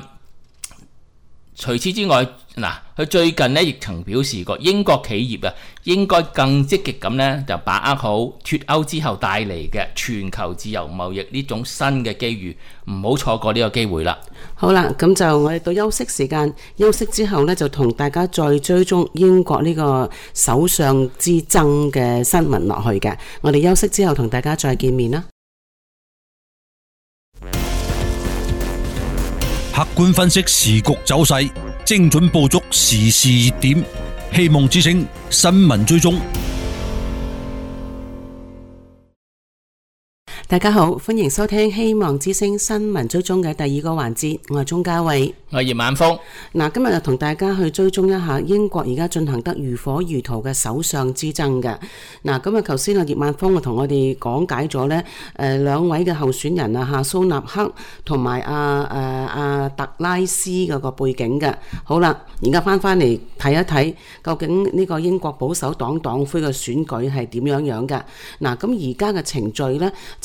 除此之外，佢最近咧亦曾表示過，英國企業應該更積極咁咧就把握好脫歐之後帶嚟嘅全球自由貿易呢種新嘅機遇，唔好錯過呢個機會啦。 好啦，咁就我哋到休息時間，休息之後呢，就同大家再追蹤英國呢個首相之爭嘅新聞落去嘅。我哋休息之後同大家再見面啦。 客觀分析時局走勢，精準捕捉時事熱點，希望之聲新聞追蹤。 大家好，歡迎收聽希望之聲新聞追蹤嘅第2個環節，我係鍾嘉慧， 我係葉晚峰。 今日就同大家去追蹤一下英國而家進行得如火如荼嘅首相之爭嘅。咁啊，頭先葉晚峰同我哋講解咗呢兩位嘅候選人蘇納克同埋特拉斯嗰個背景嘅。好啦，而家翻嚟睇一睇，究竟呢個英國保守黨黨魁嘅選舉係點樣嘅。咁而家嘅程序呢，就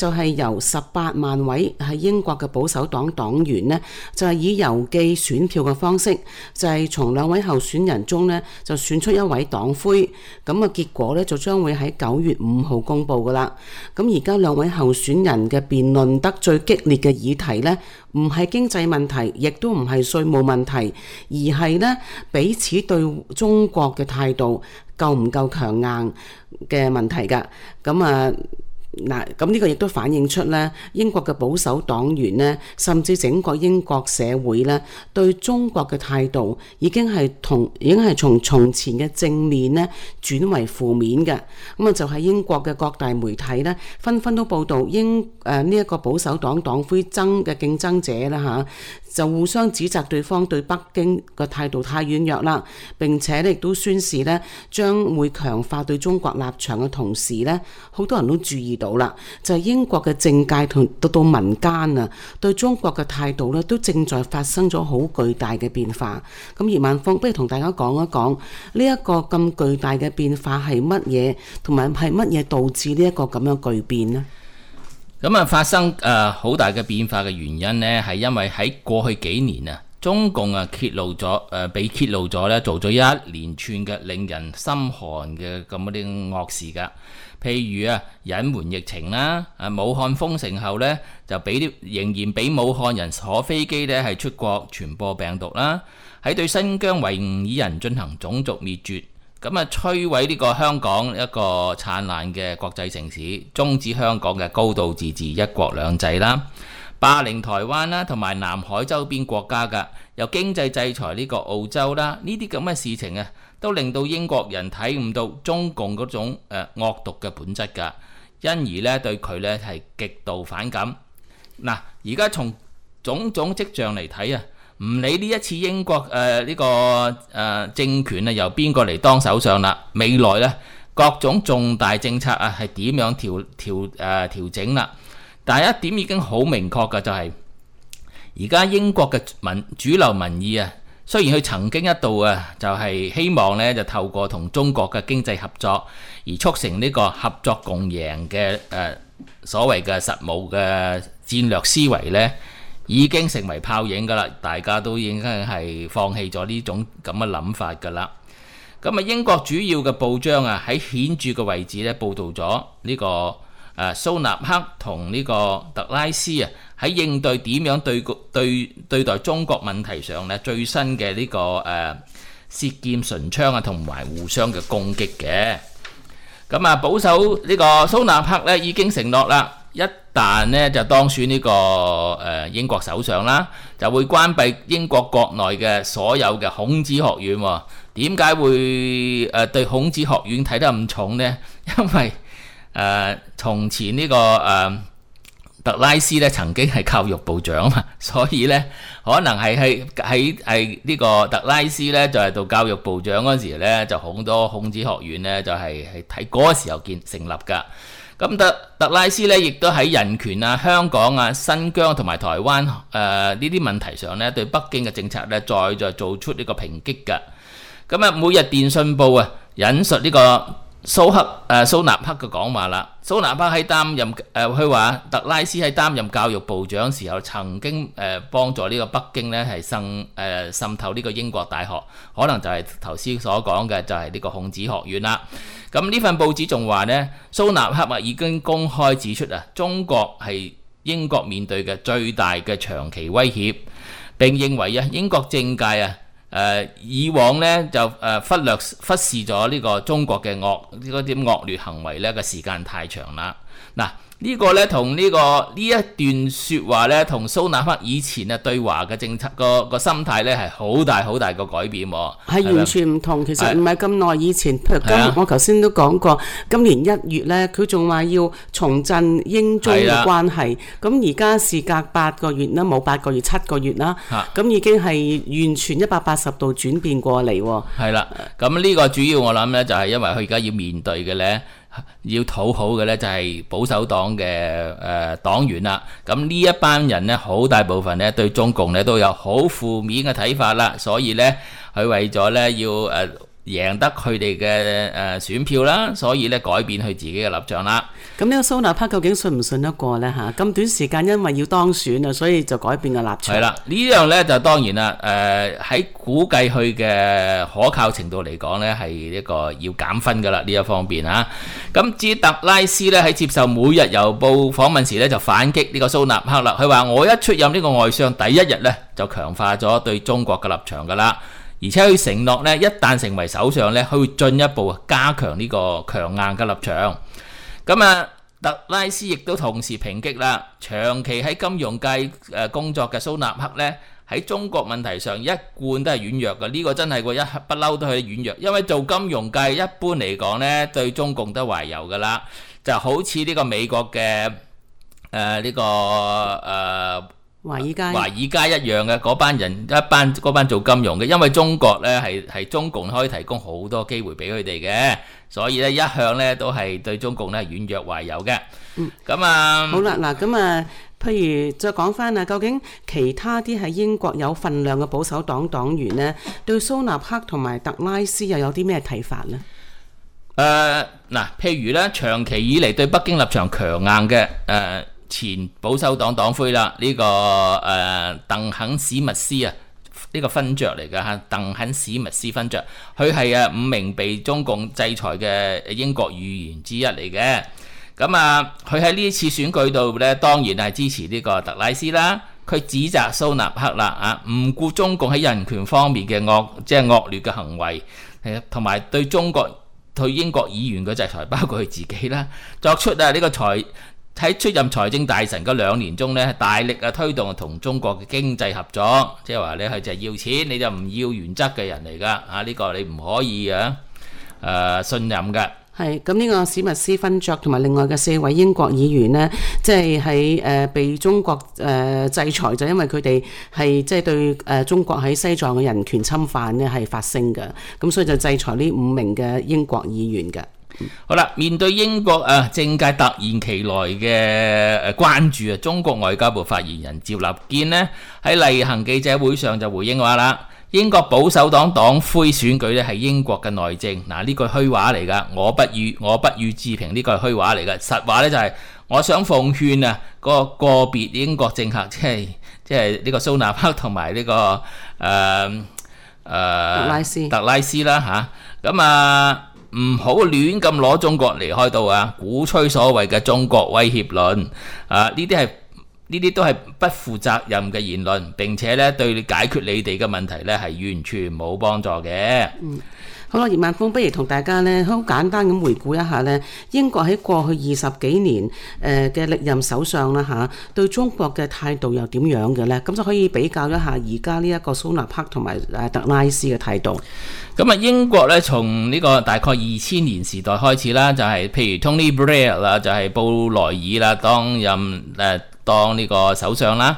就係由18萬位喺英國嘅保守黨黨員呢，就係以郵寄選票嘅方式，就係從2位候選人中呢，就選出1位黨魁。咁嘅結果呢，就將會喺9月5號公佈噶啦。咁而家2位候選人嘅辯論得最激烈嘅議題呢，唔係經濟問題，亦都唔係稅務問題，而係呢彼此對中國嘅態度夠唔夠強硬嘅問題㗎。咁呢個亦都反映出咧，英國嘅保守黨員呢，甚至整個英國社會呢，對中國嘅態度已經係從從前嘅正面呢轉為負面嘅。咁就係英國嘅各大媒體呢，紛紛都報導呢一個保守黨黨魁嘅競爭者啦就互相指責對方對北京嘅態度太軟弱啦，並且亦都宣示呢將會強化對中國立場嘅同時呢，好多人都注意到啦，就係英國嘅政界同到民間啊，對中國嘅態度呢都正在發生咗好巨大嘅變化。咁葉晚風，不如同大家講一講呢一個咁巨大嘅變化係乜嘢，同埋係乜嘢導致呢一個咁樣巨變呢？ 咁發生好大嘅變化嘅原因呢，係因為喺過去幾年啊，中共被揭露咗咧，做咗一連串嘅令人心寒嘅咁嗰啲惡事噶。譬如隱瞞疫情啦，武漢封城後呢，就仍然俾武漢人坐飛機呢係出國傳播病毒啦，喺對新疆維吾爾人進行種族滅絕。咁摧毀呢個香港一個燦爛嘅國際城市，終止香港嘅高度自治、一國兩制啦，霸凌台灣啦，同埋南海周邊國家㗎，又經濟制裁呢個澳洲啦，呢啲咁嘅事情都令到英國人睇唔到中共嗰種惡毒嘅本質㗎，因而呢對佢呢係極度反感。嗱，而家從種種跡象嚟睇唔理呢一次英國呢個政權由邊個嚟當首相啦，未來呢各種重大政策係點樣調整啦？但係一點已經好明確嘅就係，而家英國嘅主流民意雖然佢曾經一度就係希望呢就透過同中國嘅經濟合作而促成呢個合作共贏嘅所謂嘅實務嘅戰略思維呢，已經成為泡影㗎啦，大家都已經係放棄咗呢種咁嘅諗法㗎啦。咁英國主要嘅報章喺顯著嘅位置咧報導咗呢個蘇納克同呢個特拉斯喺應對點樣對待中國問題上咧最新嘅呢個舌劍唇槍同埋互相嘅攻擊嘅。咁保守呢個蘇納克咧已經承諾啦，一旦呢就當選呢個英國首相啦，就會關閉英國國內嘅所有嘅孔子學院。點解會對孔子學院睇得咁重呢？因為從前呢個特拉斯咧曾經係教育部長嘛，所以呢可能係呢個特拉斯呢就係做教育部長嗰時呢，就好多孔子學院呢就係喺嗰個時候成立㗎。咁特拉斯咧，亦都喺人權香港新疆同埋台灣呢啲問題上咧，對北京嘅政策咧，再做出呢個抨擊㗎。咁每日電訊報引述呢個蘇納克嘅講話啦。蘇納克喺擔任佢話特拉斯喺擔任教育部長時候，曾經幫助呢個北京咧係滲透呢個英國大學，可能就係頭先所講嘅就係呢個孔子學院啦。咁呢份報紙仲話呢，蘇納克已經公開指出中國係英國面對嘅最大嘅長期威脅，並認為英國政界以往呢就忽視咗呢個中國嘅嗰啲惡劣行為呢個時間太長啦。嗱，呢個呢同呢一段説話呢，同蘇納克以前對華嘅政策個心態呢係好大個改變喎， 係完全唔同。其實唔係咁耐以前，譬如我頭先都講過，今年1月呢，佢仲話要重振英中嘅關係。咁而家事隔8個月啦，冇8個月7個月啦，咁已經係完全180度轉變過嚟喎。係啦， 咁呢個主要我諗呢，就係因為佢而家要面對嘅呢，要討好嘅呢就係保守黨嘅黨員啦。咁呢一班人呢，好大部分呢對中共呢都有好負面嘅睇法啦。所以呢，佢為咗呢要贏得佢哋嘅選票啦，所以咧改變佢自己嘅立場啦。 咁呢個蘇納克究竟信唔信得過呢？咁短時間因為要當選啊，所以就改變個立場。係啦，呢樣咧就當然啦。喺估計佢嘅可靠程度嚟講咧，係一個要減分噶啦呢一方面啊。咁至於特拉斯咧喺接受每日郵報訪問時咧就反擊呢個蘇納克啦。佢話我一出任呢個外相第一日咧就強化咗對中國嘅立場噶啦。而且佢承諾咧，一旦成為首相咧，佢會進一步加強呢個強硬嘅立場。咁特拉斯亦都同時抨擊啦，長期喺金融界工作嘅蘇納克咧，喺中國問題上一貫都係軟弱嘅。呢個真係個一不嬲都係軟弱，因為做金融界一般嚟講咧，對中共都懷柔噶啦，就好似呢個美國嘅華爾街一樣嘅嗰班人嗰班做金融嘅，因為中國咧係中共可以提供好多機會俾佢哋嘅，所以咧一向咧都係對中共咧軟弱懷柔嘅。 好啦，嗱咁譬如再講翻究竟其他啲喺英國有份量嘅保守黨黨員呢，對蘇納克同埋特拉斯又有啲咩睇法呢？ 譬如咧長期以嚟對北京立場強硬嘅前保守黨黨魁啦，呢個鄧肯史密斯呢個勳爵嚟㗎嚇，鄧肯史密斯勳爵，佢係5名被中共制裁嘅英國議員之一嚟嘅。咁佢喺呢次選舉度咧，當然係支持呢個特拉斯啦。佢指責蘇納克啦唔顧中共喺人權方面嘅惡劣嘅行為，同埋對英國議員嘅制裁，包括佢自己啦，作出呢個喺出任財政大臣嗰2年中咧，大力推動同中國嘅經濟合作，即係話咧佢就係要錢，你就唔要原則嘅人嚟㗎。呢個你唔可以信任㗎。 係咁，呢個史密斯勳爵同埋另外嘅4位英國議員呢，即係喺被中國制裁，就因為佢哋係即係對中國喺西藏嘅人權侵犯呢係發聲嘅，咁所以就制裁呢5名嘅英國議員嘅。 好啦，面對英國政界突然其來嘅關注中國外交部發言人趙立堅呢喺例行記者會上就回應話啦，英國保守黨黨魁選舉咧係英國嘅內政。呢句虛話嚟噶，我不予置評，呢句虛話嚟噶。實話咧就係我想奉勸個別英國政客，即係呢個蘇納克同埋呢個特拉斯啦嚇，唔好亂咁攞中國嚟開刀鼓吹所謂嘅中國威脅論，呢啲都係不負責任嘅言論，並且咧對解決你哋嘅問題咧係完全冇幫助嘅。 好啦，葉萬峰，不如同大家咧好簡單咁回顧一下咧，英國喺過去20幾年嘅歷任首相啦對中國嘅態度又點樣嘅咧？咁就可以比較一下而家呢一個蘇納克同埋特拉斯嘅態度。 咁英國咧從呢個大概2000年時代開始啦，就係譬如 Tony Blair 啦，就係布萊爾啦當呢個首相啦，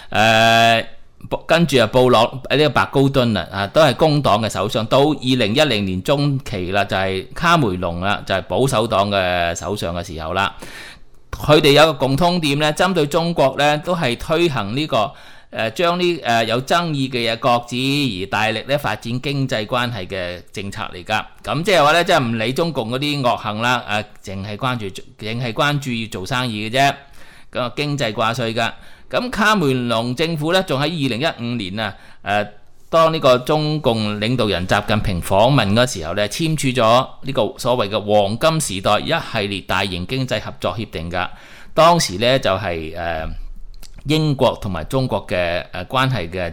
跟住布朗呢個白高敦都係工黨嘅首相。到2010年中期啦，就係卡梅隆啦，就係保守黨嘅首相嘅時候啦。佢哋有一個共通點咧，針對中國咧都係推行呢個將有爭議嘅嘢擱置，而大力咧發展經濟關係嘅政策嚟㗎。咁即係話咧，即係唔理中共嗰啲惡行啦，淨係關注要做生意嘅啫。咁經濟掛帥㗎。咁卡梅隆政府咧，仲喺2015年當呢個中共領導人習近平訪問嗰時候咧，簽署咗呢個所謂嘅黃金時代一系列大型經濟合作協定㗎。當時咧就係英國同埋中國嘅關係嘅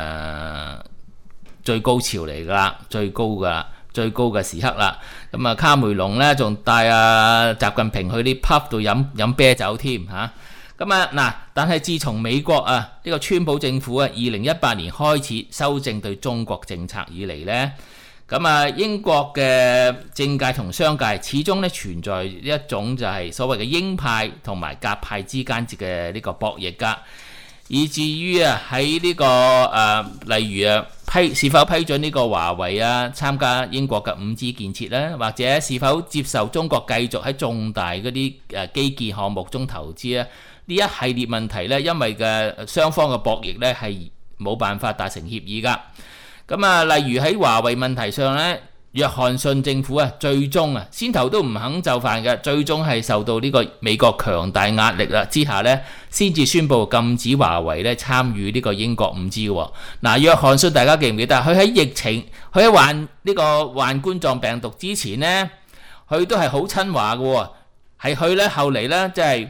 最高潮嚟㗎啦，最高嘅時刻啦。咁卡梅隆咧仲帶習近平去啲 pub 度飲啤酒添嚇。但係自從美國呢個川普政府2018年開始修正對中國政策以嚟呢，英國嘅政界同商界始終咧存在一種就係所謂嘅鷹派同埋鴿派之間嘅呢個博弈㗎，以至於喺呢個例如是否批准呢個華為參加英國嘅5G 建設咧，或者是否接受中國繼續喺重大嗰啲基建項目中投資咧？呢一系列問題咧，因為嘅雙方嘅博弈咧係冇辦法達成協議㗎。例如喺華為問題上咧， 約翰遜政府啊，最終啊先頭都唔肯就範嘅，最終係受到呢個美國強大壓力啦之下呢，先至宣布禁止華為咧參與呢個英國 5G 喎。嗱，約翰遜大家記唔記得？佢喺疫情，佢喺患冠狀病毒之前呢，佢都係好親華嘅喎，係佢呢後嚟呢，即係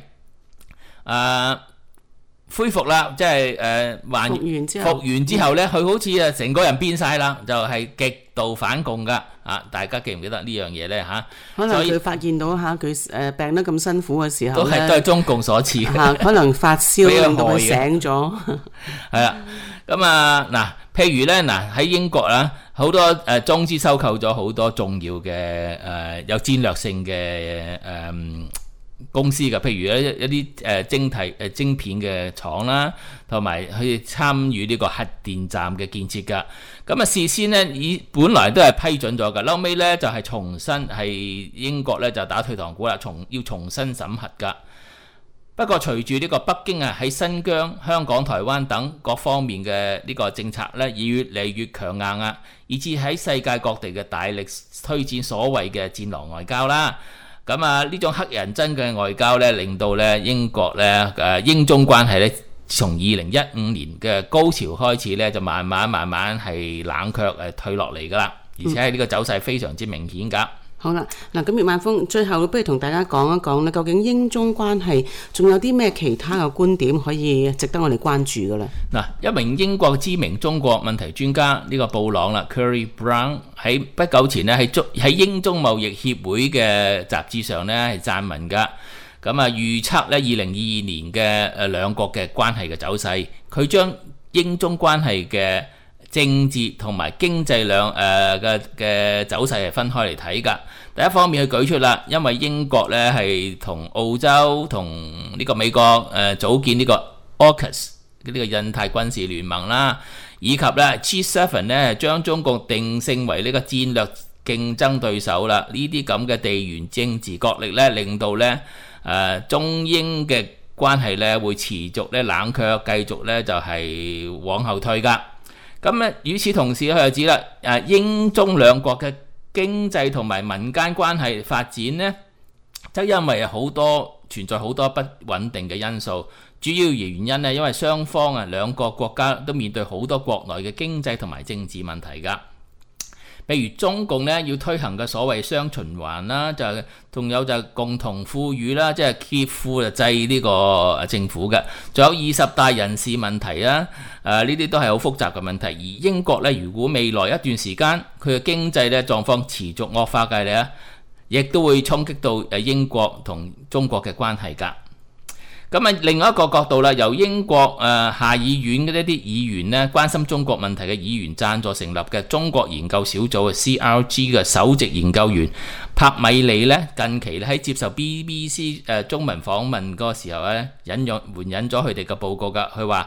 恢復啦，即係復原之後呢，佢好似成個人變晒啦，就係極度反共噶。大家記唔記得呢樣嘢呢？嚇？ 可能佢發現到佢病得咁辛苦嘅時候咧， 都係中共所賜。 可能發燒令到佢醒咗。 係啦，咁譬如呢，喺英國啦，好多中資收購咗好多重要嘅有戰略性嘅公司嘅，譬如一啲晶片嘅廠啦，同埋去參與呢個核電站嘅建設㗎。咁事先呢，本來都係批准咗㗎，後尾呢，就係重新係英國呢就打退堂鼓啦，要重新審核㗎。不過隨住呢個北京喺新疆、香港、台灣等各方面嘅呢個政策呢，越嚟越強硬以至喺世界各地嘅大力推展所謂嘅戰狼外交啦。咁呢種黑人憎嘅外交呢，令到呢英國呢英中關係呢，從2015年嘅高潮開始呢，就慢慢係冷卻退落嚟噶啦，而且係呢個走勢非常之明顯噶。 好啦，咁葉萬峰，最後不如同大家講一講究竟英中關係仲有啲咩其他嘅觀點可以值得我哋關注噶啦？ 一名英國知名中國問題專家呢個布朗啦 ，Curry Brown 喺不久前呢喺英中貿易協會嘅雜誌上呢係撰文噶，咁預測呢2022年嘅兩國嘅關係嘅走勢，佢將英中關係嘅政治同埋經濟嘅走勢係分開嚟睇㗎。第一方面佢舉出啦，因為英國咧係同澳洲同呢個美國組建呢個 AUKUS 呢個印太軍事聯盟啦，以及咧 G7 咧將中國定性為呢個戰略競爭對手啦。呢啲咁嘅地緣政治角力咧，令到咧中英嘅關係咧會持續咧冷卻，繼續咧就係往後退㗎。咁咧，與此同時，佢就指啦，英中兩國嘅經濟同埋民間關係發展呢，則因為存在好多不穩定嘅因素。主要原因呢，因為雙方兩個國家都面對好多國內嘅經濟同埋政治問題㗎。譬如中共呢要推行嘅所謂雙循環啦，仲有就共同富裕啦，即係劫富就制呢個政府嘅，仲有20大人事問題啦，呢啲都係好複雜嘅問題。而英國呢，如果未來一段時間佢嘅經濟呢狀況持續惡化嘅呢，亦都會衝擊到英國同中國嘅關係㗎。咁另外一個角度啦，由英國下議院嘅一啲議員呢，關心中國問題嘅議員贊助成立嘅中國研究小組嘅 CRG 嘅首席研究員柏米利呢，近期咧喺接受 BBC 中文訪問嗰個時候咧，援引咗佢哋嘅報告㗎。佢話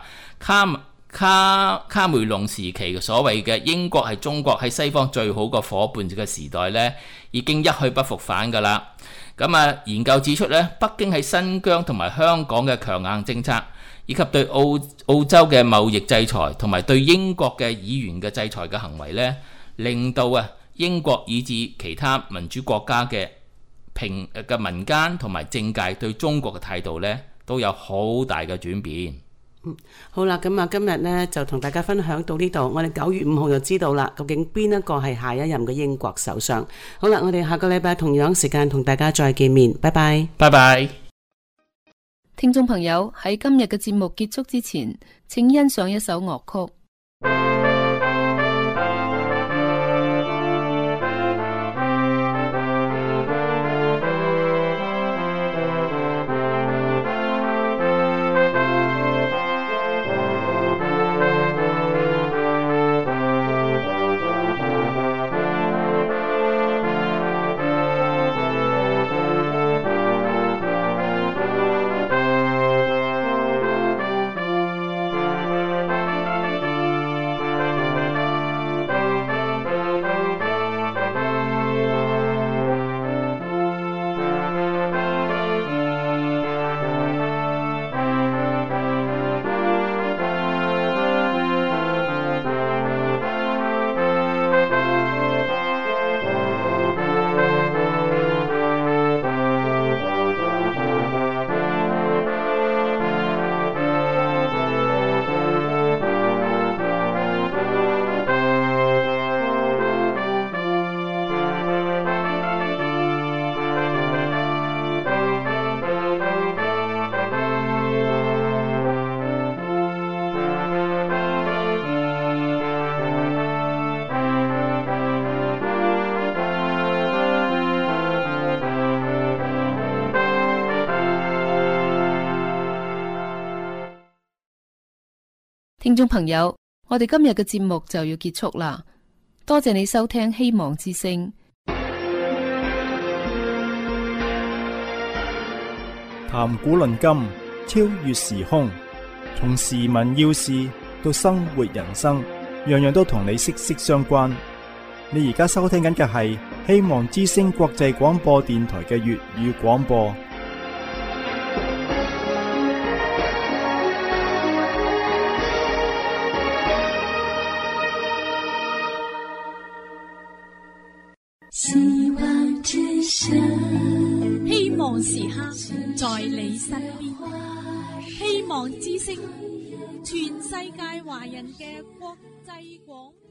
卡梅隆時期嘅所謂嘅英國係中國喺西方最好個夥伴嘅時代呢，已經一去不復返㗎啦。研究指出咧，北京喺新疆同埋香港嘅強硬政策，以及對澳洲嘅貿易制裁，同埋對英國嘅議員嘅制裁嘅行為咧，令到英國以至其他民主國家嘅民間同埋政界對中國嘅態度咧，都有好大嘅轉變。 好啦，咁今日呢就同大家分享到呢度。我哋9月5號就知道啦，究竟邊一個係下一任嘅英國首相。好啦，我哋下個禮拜同樣時間同大家再見面，拜拜。 拜拜。 聽眾朋友，喺今日嘅節目結束之前，請欣賞一首樂曲。 聽眾朋友，我哋今日嘅節目就要結束啦，多謝你收聽希望之聲。 談古論今，超越時空，從時聞要事到生活人生，樣樣都同你息息相關。你而家收聽緊嘅係希望之聲國際廣播電台嘅粵語廣播。 希望之聲，希望時刻在你身邊。希望之聲，全世界華人嘅國際廣播。